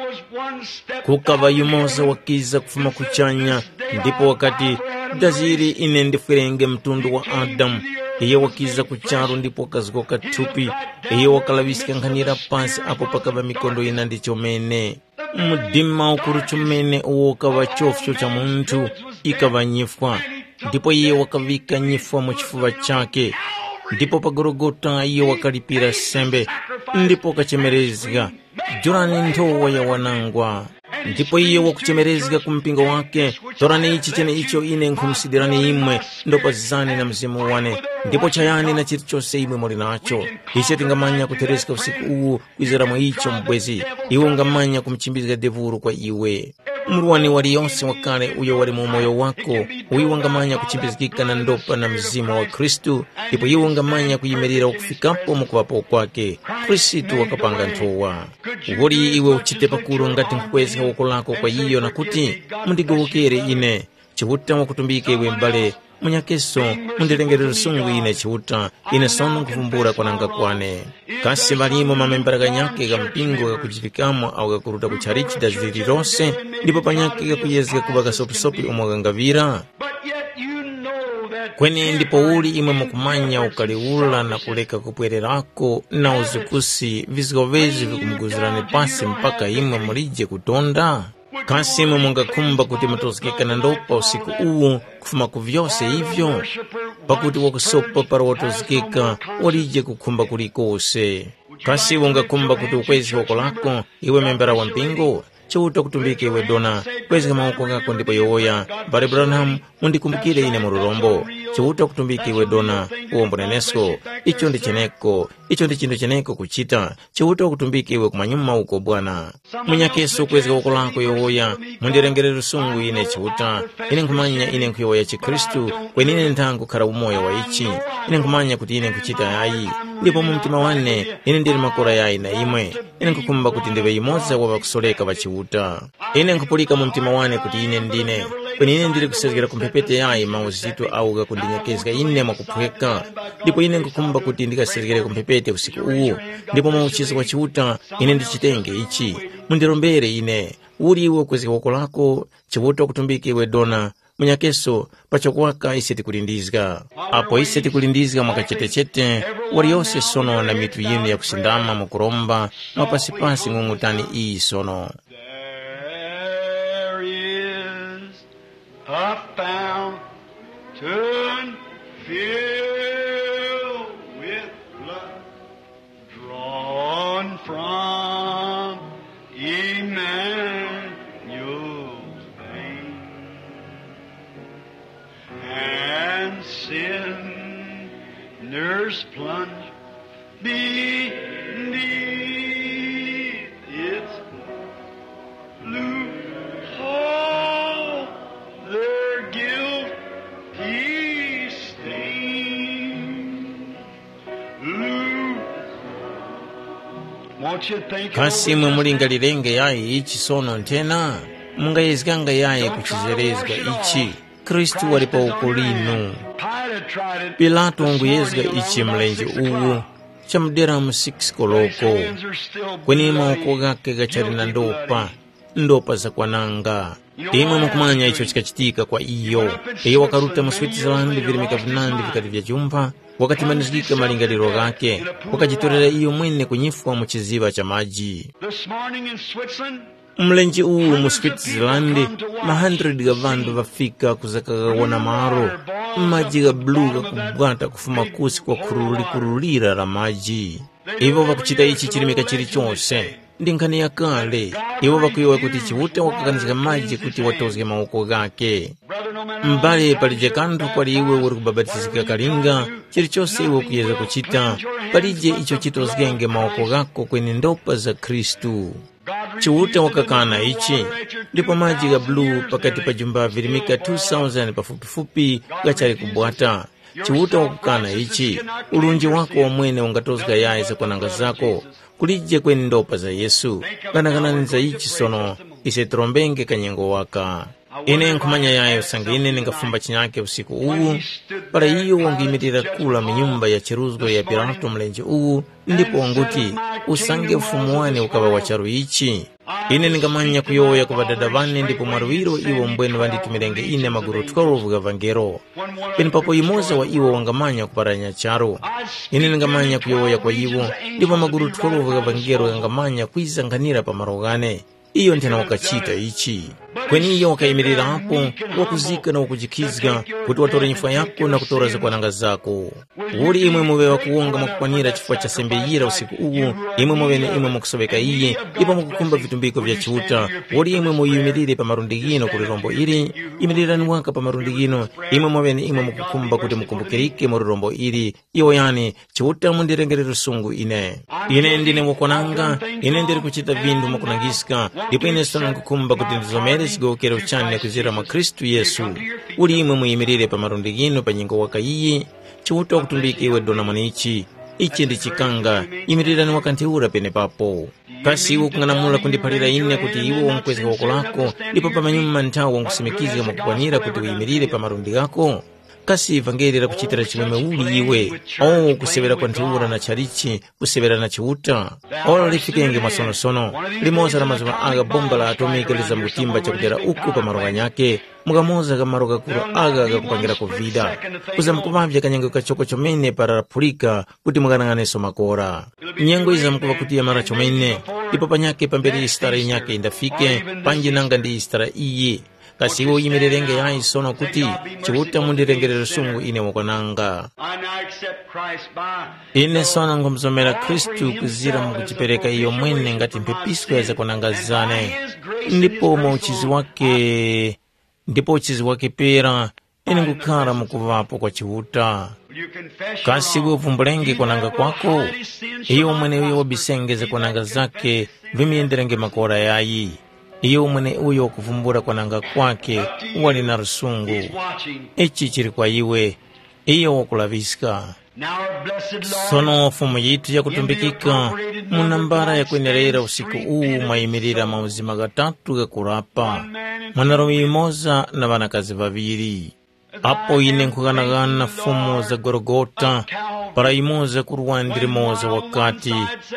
Kukava yumoza wakiza kufuma kuchanya, ndipo wakati daziri inendifirenge mtundu wa Adamu, iyo wakiza kucharu ndipo wakazgoka tupi, iyo wakalavisika nkhanira pasi apo pakava mikondo inandi chomene. Mudima ukuru chomene uwo ukava chofcho cha muntu, ikava nyifwa, ndipo iyo wakavika nyifwa muchifuva chake. Ndipo pagorogota iyo wakalipira sembe, ndipo wakachemerezga, jurani ntowa ya wanangwa. Ndipo iyo wakuchemerezga kumpingo wake, torani ichi chene icho ine nkumsidirani imwe, ndopa zani na mzimu wane, ndipo chayani na chiri chose imwe mori nacho. Iche tingamanya kutereska usiku uwu kwizeramo icho mbwezi, iwo ngamanya kumchimbizga devuru kwa iwe. Mruwani wali yonse wakale uyo wali mumoyo wako, uyo wangamanya kuchimbizgika na ndopa na mzimu wa Kristu, ipo iwo wangamanya kuyimerira wakufikapo mukuwapo kwake. Kristu wakapanga ntowa. Ugori iwe uchite pakuru ngati nkukwezika wako lako kwa iyo na kuti, mundigowokere ine, chihuta wakutumbike iwe mbale, munyakeso, mundirengerero sungu ine chihuta, ine sono nkufumbura kwa nanga kwane. Kasi malimo mamembaraga nyake ga mpingo ga kujifikamo au ga kuruta kucharichi da ziri rose, ndipo panyake ga kuyezga kubaga sopi sopi umwagangavira. kweni ndipo uli imwe mukumanya ukaliula na kuleka kupwererako na uzukusi vizikovezi vikumuguzirani pasi mpaka imwe mulije kutonda. Kasi imwe mungakumba kuti mutozekeka na ndopa usiku uwu kufuma kuvyose hivyo, pakuti wakusopa para watozekeka walije kukumba kulikose. Kasi ungakumba kuti ukwezi wako lako iwe membera wa mpingo chauta kutumbike iwe dona kwezi maoko kako ndipo yoya Mbale Branham mundikumbukire ine mururombo chauta kutumbike iwe dona uombo nenesko icho ndi cheneko icho ndi chindu cheneko kuchita chauta kutumbike iwe kumanyuma uko bwana munyakeso kwezi wako lako yoya mundirengerero sungu ine chauta ine nkumanya ine nkuyoya chikristu kwenine ntangu kara umoyo wa ichi ine nkumanya kuti ine nkuchita yayi ndipo mumtima wane ine ndiri makora yayi na imwe ine nkukumba kuti ndiwe imoza wa bakusoleka bachiuta ine nkupulika mumtima wane kuti ine ndine kweni ine ndiri kusezekera kumpepete yayi mauzito auga kundinyakezeka ine mwakupweka ndipo ine nkukumba kuti ndikasezekere kumpepete usiku uwu ndipo mauchizo wa chiuta ine ndichitenge ichi mundirombere ine uri iwe kwezi wako lako chiuta kutumbike iwe dona munyakeso pachokwaka ise tikulindizga apo ise tikulindizga mwakachetechete wali yose sono na mitu yinu ya kusindama mukuromba mapasipasi ngungutani ii sono. There is a fountain filled with blood drawn from Emmanuel's vein, and sinners plunge beneath its loose all their guilty stain. Won't you think kasi mwe mulingalirenge yayi ichi sono ntena mungayezganga yayi kuchizerezga ichi Kristu walipa ukulinu Pilato nguyezga ichi mlenje uwu chamdera mu six koloko kweni maoko gake gachari na ndopa ndopa za kwananga imwe mukumanya icho chikachitika kwa iyo iyo wakaruta mu Switzerland virimika vinandi vikati vya jumba wakati manizika malingaliro gake wakajitorera iyo mwene kunyifwa mu chiziba cha maji. Mlenji uwu mu Switzerland mahundred ga vandu vafika kuzakagawona maro maji ga blue ga kubwata kufuma kusi kwa kuruli kurulira la maji. Ivo vakuchita ichi chirimika chiri chonse ndinkani ya kale ivo vakuyowa kuti chiuta wakakanizika maji kuti watozge maoko gake mbale palije kanto kwali iwe uri kubabatizika kalinga chiri chose iwe kuyeza kuchita palije icho chitozgenge maoko gako kwenye ndopa za Kristu. Chiuta wakakana ichi ndipo maji ga blue pakati pa jumba virimika two thousand pafupifupi gachari kubwata. Chiuta wakukana ichi ulunji wako wa mwene ungatozga yae za kwananga zako kulije kwenye ndopa za Yesu kanakananiza ichi sono ise trombenge kanyengo waka ine nkumanya yae usangine ningafumba chinyake usiku uwu para iyo wangimitira kula minyumba ya chiruzgo ya Pilato mlenje uwu ndipo wanguti usange ufumuwane ukaba wacharu ichi ine ningamanya kuyoya kubadada vane ndipo maruwiro iwo mbwenu vanditumirenge ine maguru twelve ga vangero peni papo imoza wa iwo wangamanya kuparanya charo ine ningamanya kuyoya kwa iwo ndipo maguru twelve ga vangero yangamanya kuizanganira pa marogane iyo ntena wakachita ichi kweni iyo wakaimirira hapo wakuzika na wakujikizga kuti watore nyifwa yako na kutora za kwananga zako uli imwe muwe wakuonga mwakukwanira chifua cha sembeyira usiku uwu imwe mwene imwe mwakusobeka iye ipa mwakukumba vitumbiko vya chiuta uli imwe muyimirire pa marundigino kuli rombo ili imirira ni waka pa marundigino imwe mwene imwe mwakukumba kuti mkumbukirike muri rombo ili iyo yani chiuta mundirengerero sungu ine ine ndine mwakwananga ine ndiri kuchita vindu mwakunangiska ndipo ine sono nkukumba kuti ndizomere sigokero chane kuzira mwa Kristu Yesu uli imwe muyimirire pa marundigino pa nyingo waka iye chiuta kutumbike iwe dona mwanichi ichi ndi chikanga imirira ni wakantiura pene papo kasi iwo kunganamula kundipalira ine kuti iwo wankwezi wako lako ndipo pa manyuma nthawo wankusimikiza mwakukwanira kuti uyimirire pa marundi gako kasi ivangeli lakuchitira chimwemwe uli iwe o kusevera kwa nthiwura na tchalichi kusevera na chiuta olo lifikenge mwasonosono limoza la mazuva aga bomba la atomika lizamutimba chakutera uku pa maroka nyake mukamoza kamaroka kulo aga kakupangira kovida kuzamukuvavya kanyengo kachoko chomene para lapulika kuti mukanang'aneso makora nyengo izamukuva kuti yamara chomene ipo panyake pamberi istara inyake indafike panji nanga ndi istara iye kasi iwo yimirerenge yayi sono kuti chiuta mundirengerero sungu ine mukwananga ine sono ngomzomera Kristu kuzira mukuchipereka iyo mwene ngati mphepiswa yaza kwanangazane ndipo mauchizi wake ndipo uchizi wake pera ine ngukhala mukuvapo kwa chiuta kasi iwe uvumbulenge kwananga kwako iyo mwene uyo wabisengeze kwananga zake vimiyenderenge makora yayi iyo mwene uyo kuvumbura kwananga kwake wali na rusungu ichi chiri kwa iwe iyo wakulaviska sono fumu yitu yakutumbikika munambara yakwenerera usiku uu mwayimirira mauzima gatatu gakurapa mwanarume imoza na vanakazi vaviri apo ine nkhukanakana fumu za Golgota para imoza kuruwandire moza wakati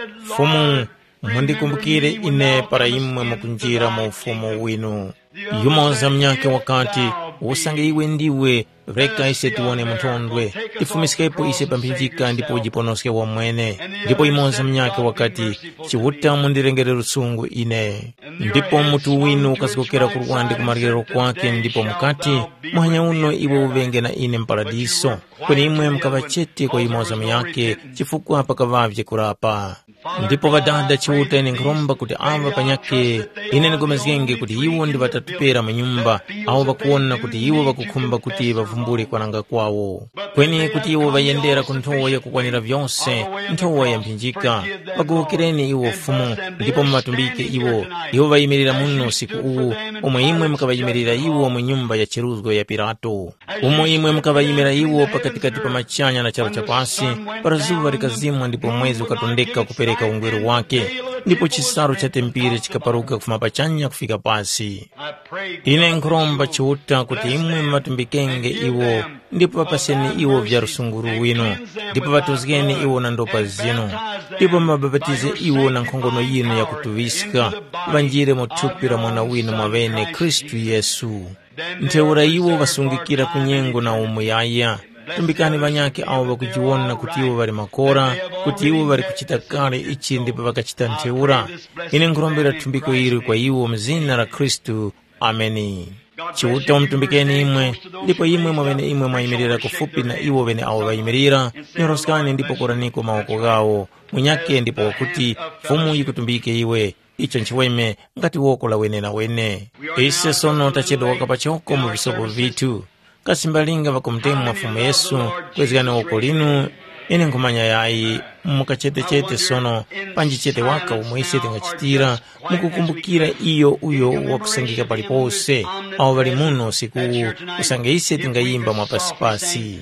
fumu mwandikumbukire ine para imwe mukunjira mu ufumu winu yumoza mnyake wakati usange iwe ndiwe reka ise tiwone mutondwe tifumisikepo ise pampinjika ndipo ujiponoske wa mwene ndipo imoza mnyake wakati chiuta mundirengere rusungu ine ndipo mutu winu ukazikokera kuruwande kumarigero kwake ndipo mukati mwanya uno iwe uvenge na ine mparadiso kweni imwe mkava chete kwa imoza myake chifukwa pakavavye kurapa ndipo vadada chiuta ine nkromba kuti ava panyake ine nigomezgenge kuti iwo ndi vatatupera munyumba awo vakuona kuti iwo vakukhumba kuti vavumbule kwananga kwawo kweni kuti iwo vayendera ku nthowa yakukwanira vyonse nthowa yamphinjika vakuwukireni iwo fumu ndipo mumatumbike iwo iwo vayimirira muno usiku uwu umwe imwe mukavayimirira iwo mu nyumba ya chiruzgo ya Pilato umwe imwe mukavayimira iwo pakatikati pa machanya na charo cha pasi para zuva likazimwa ndipo mwezi ukatondeka kupereka ungweru wake ndipo chisaru cha tempire chikaparuka kufuma pachanya kufika pasi ine nkromba chiuta kuti imwe matumbikenge iwo ndipo vapaseni iwo vya rusunguru wino ndipo vatozgeni iwo na ndopa zino ndipo mababatize iwo na nkhongono yino ya kutuviska vanjire mutupira mwana wino mwavene Kristu Yesu ntheura iwo vasungikira kunyengo na umuyaya tumbikani vanyake awo vakujiwona kuti iwo vari makora kuti iwo vari kuchita kale ichi ndipo vakachita ntheura ine nkhulombera tumbiko iri kwa iwo mzina la Kristu ameni chiuta umtumbikeni imwe ndipo imwe mwavene imwe mwayimirira kufupi na iwo vene awo vayimirira nyoroskani ndipo kuraniko maoko gawo munyake ndipo wakuti fumu ikutumbike iwe icho nchiweme ngati woko la wene na wene ise sono tachedwa wakapachoko mu visopo vitu kasimbalinga vakumtemu fumu Yesu kwezikana woko linu ine nkhumanya yayi mukachetechete sono panjichete waka umwe ise tingachitira mukukumbukira iyo uyo wakusangika palipose awo vali muno usiku usange ise tingayimba mwapasipasi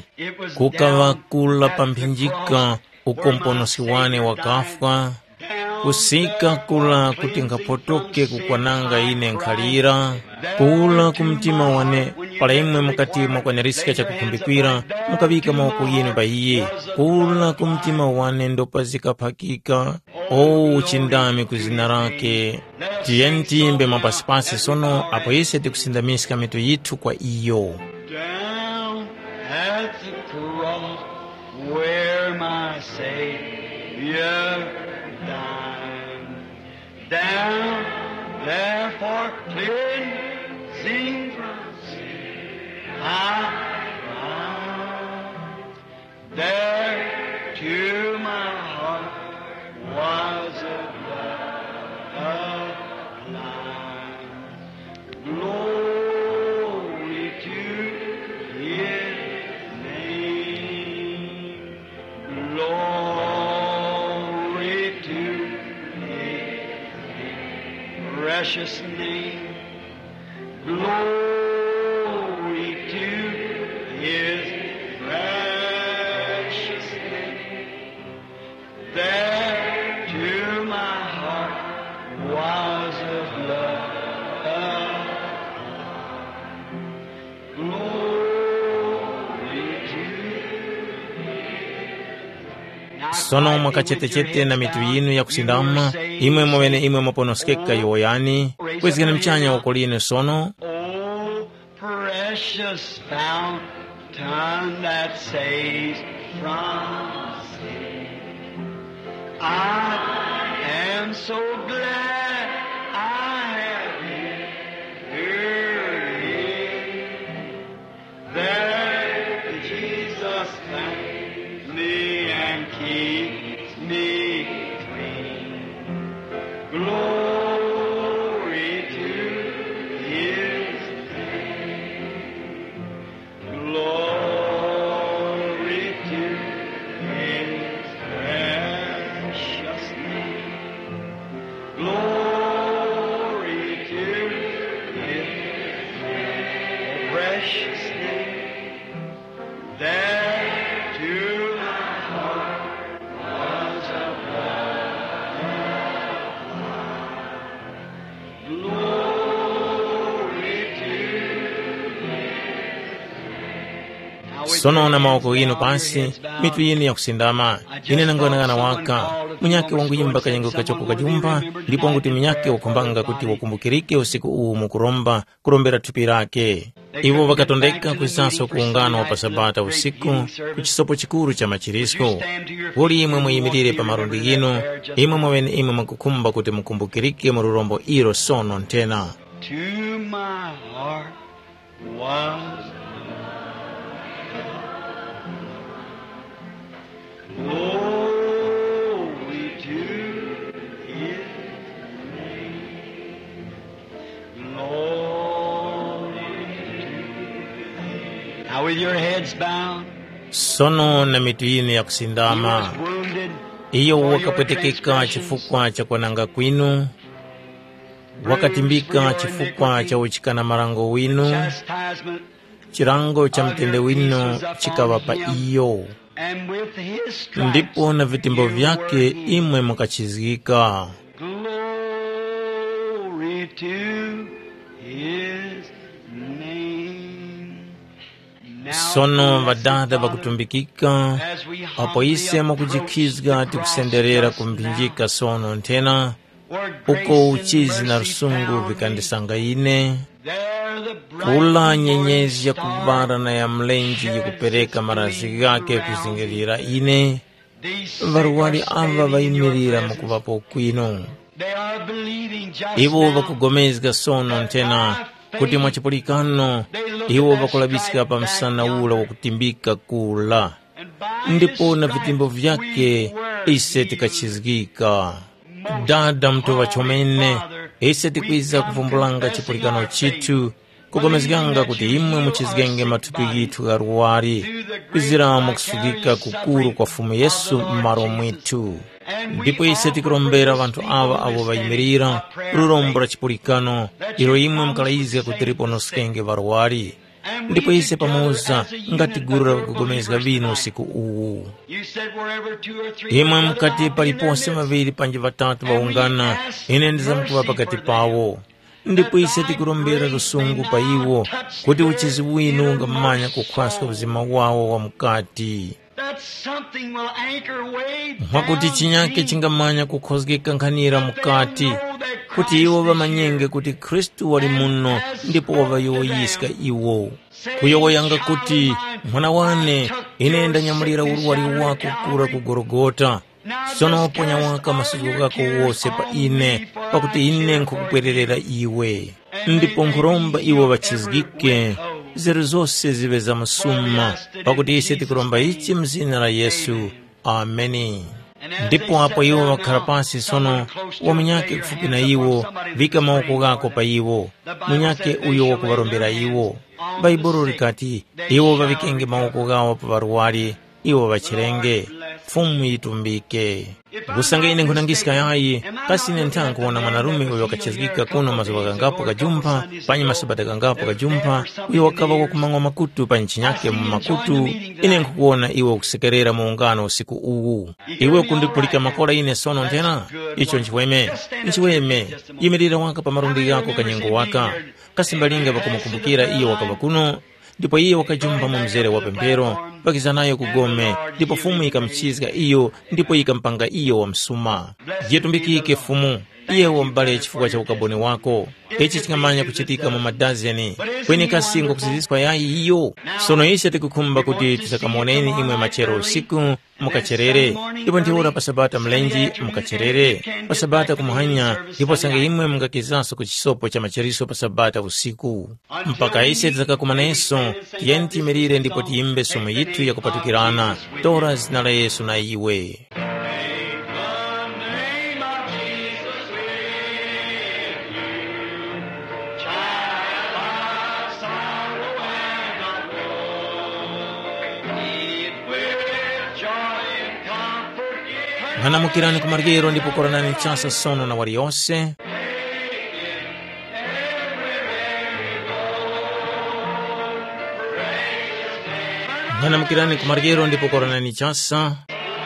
kukavakula pamphinjika ukomponosiwane wakafwa kusika kula kuti ngapotoke kukwananga ine nkhalira kula kumtima wane pala imwe mukati mwakwanerisika chakukumbikwira mukavika maoko yenu pa iye kula kumtima wane ndopa zikaphakika o uchindami kuzina rake tiye ntimbe mwapasipasi sono apo ise tikusindamisika mitu yithu kwa iyo Down at the cross where my Savior died. Down there for cleansing from sin I found. There to my heart was a blood applied. Glory to His name. Glory to His precious name. Glory to His precious name. There to my heart was a blood. Glory sono mwakachetechete na mitu yinu ya kusindama imwe mwene imwe mwaponoskeka yoyani kwezikana mchanya wakolino sono. Oh, precious fountain that saves from sin, I am so glad I have been here, that Jesus found me and keeps me clean. Glory to His name. Glory to His precious name. Glory to His precious name. That to my heart was a sono na maoko yinu pansi mitu yinu ya kusindama ine nangonagana waka munyake wangu yimba kanyengo kachoko kajumba ndipo nguti minyake wakumbanga kuti wakumbukirike usiku uu mukuromba kurombera tupi rake. Iwo wakatondeka kwisaso kuungano wa pasabata usiku kuchisopo chikuru cha machirisko. Woli imwe muyimirire pa marundi yinu imwe mwene imwe mwakukumba kuti mukumbukirike mururombo iro sono ntena. To my heart was glory to His name. Glory to. Now with your heads bowed. Sono na mitu yinu ya kusindama iyo wakapwetekeka chifukwa cha kwananga kwinu, wakatimbika chifukwa cha uchikana marango winu, chirango cha mtende winu chikawapa iyo, ndipo na vitimbo vyake imwe mukachizika. Glory to His name. Sono vadada vakutumbikika apo ise mukujikizga tikusenderera kumbinjika sono ntena uko uchizi na rusungu vikandisanga ine kula nyenyezi ya kubara na ya mlenji yikupereka marazi gake kuzingirira ine varuwali ava vaimirira mukuvapo kwino. Ivo vakugomezga sono ntena kuti mwachipulikano iwo vakulabisika pa msana ula wakutimbika kula, ndipo na vitimbo vyake ise tikachizgika. Dada mtu wachomene ise tikwiza kuvumbulanga chipulikano chitu kugomezganga kuti imwe muchizgenge matupi gitu garuwari kwizira mukusugika kukuru kwa fumu Yesu mmaro mwitu. Ndipo ise tikurombera vantu ava avo vayimirira rurombora chipulikano iro imwe mukalaizga kuti riponoskenge varuwari, ndipo ise pamoza ngatigurura kugomezga vino usiku uwu. Imwe mukati palipose maviri panje vatatu vaungana ine ndiza mkuva pakati pawo, ndipo ise tikurombera rusungu pa iwo kuti uchizi winu ungamanya kukhwaswa uzima wawo wa mukati, mwakuti chinyake chingamanya kukhozgeka nkhanira mukati, kuti iwo vamanyenge kuti Kristu wali muno ndipo wavayoyiska iwo. Kuyowoyanga kuti mwana wane ine ndanyamulira uruwali wako kura ku Golgota, sono ponya waka masuku gako wose pa ine pakuti ine nkukupwererera iwe, ndipo nkuromba iwo vachizgike zeru zose zive za musuma pakuti ise tikuromba ichi mzina la Yesu. Ameni. Ndipo hapo iwo wakhala pasi sono wamenyake kufupi na iwo vika maoko gako pa iwo munyake uyo wakuvarombera iwo. Baibulu rikati iwo vavikenge maoko gawo pa varuwali iwo vachirenge fumu itumbike. Gusanga ine nkunangisika yayi kasi ine ntangu wana mwanarume uyo wakachizgika kuno mazuwa gangapo kajumpa panyi masabata gangapo kajumpa uyo wakava kwa kumangwa makutu panyi chinyake makutu. Ine nkukuona iwe kusekerera muungano usiku uwu iwe kundipulika makola ine sono ntena icho nchiweme nchiweme yimirira waka pa marundi yako kanyengo waka kasimbalinga vakumukumbukira iyo wakava kuno ndipo iye wakajumba mu mzere wa pemphero pakizanayo kugome, ndipo fumu ikamchizika iyo, ndipo ikampanga iyo wamsuma. Yetumbikike fumu iye wombale chifukwa cha ukaboni wako. Ichi chikamanya kuchitika mu madazeni kweni kasingo kusiziswa yayi iyo. Sono ise tikukhumba kuti tisakamoneni imwe machero usiku mukacherere, ndipo ndiura pasabata mlenji mukacherere, pasabata kumuhanya, ndipo sange imwe mungakizanso kuchisopo cha macheriso pasabata usiku. Mpaka ise tizakakumaneso tiyeni timirire ndipo tiyimbe somo yitu ya kupatukirana tora zina la Yesu na iwe. Hanamukirani kumargero ndipo koranani chasa sono na wari yose. Hanamukirani kumargero ndipo koranani chasa.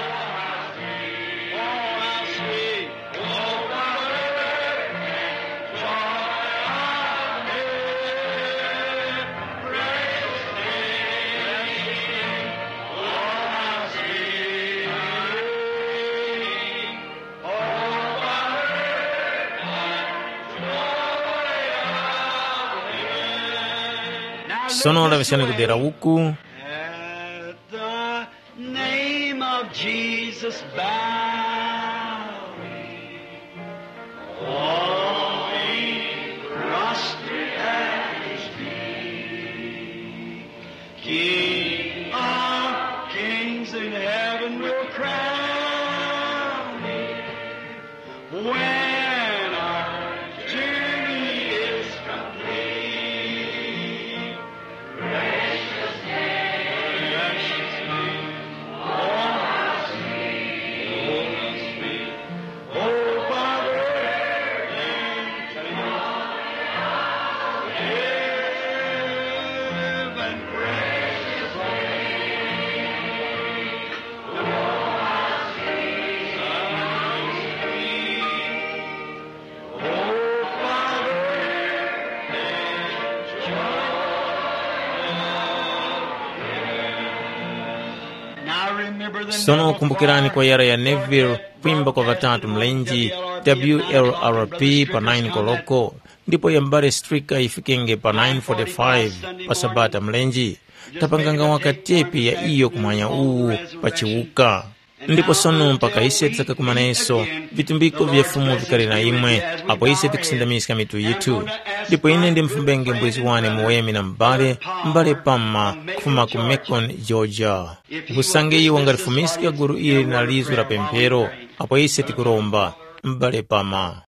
Sono la versione kudera uku. At the name of Jesus bowing, falling prostrate at His feet, King of kings in heaven will crown Him when our journey is complete. Sono kumbukirani kwa yara ya Neville kwimba kwa vatatu mlenji W L R P pa nine koloko, ndipo yambare strika ifikenge pa nine forty-five pasabata mlenji. Tapanganga wakatepi ya iyo kumanya uu pachiuka. Ndipo sono mpaka ise tizakakumaneso vitumbiko vya fumu vikari na imwe, apo ise tikusindamiska mitu yitu. Ndipo ine ndi mfumbenge mbwezi wane muwemi na mbale, mbale pama kufuma ku Macon, Georgia. Kusange iyo wangarifumiska guru ili na lizu la pempero, apo ise tikuromba mbale pama.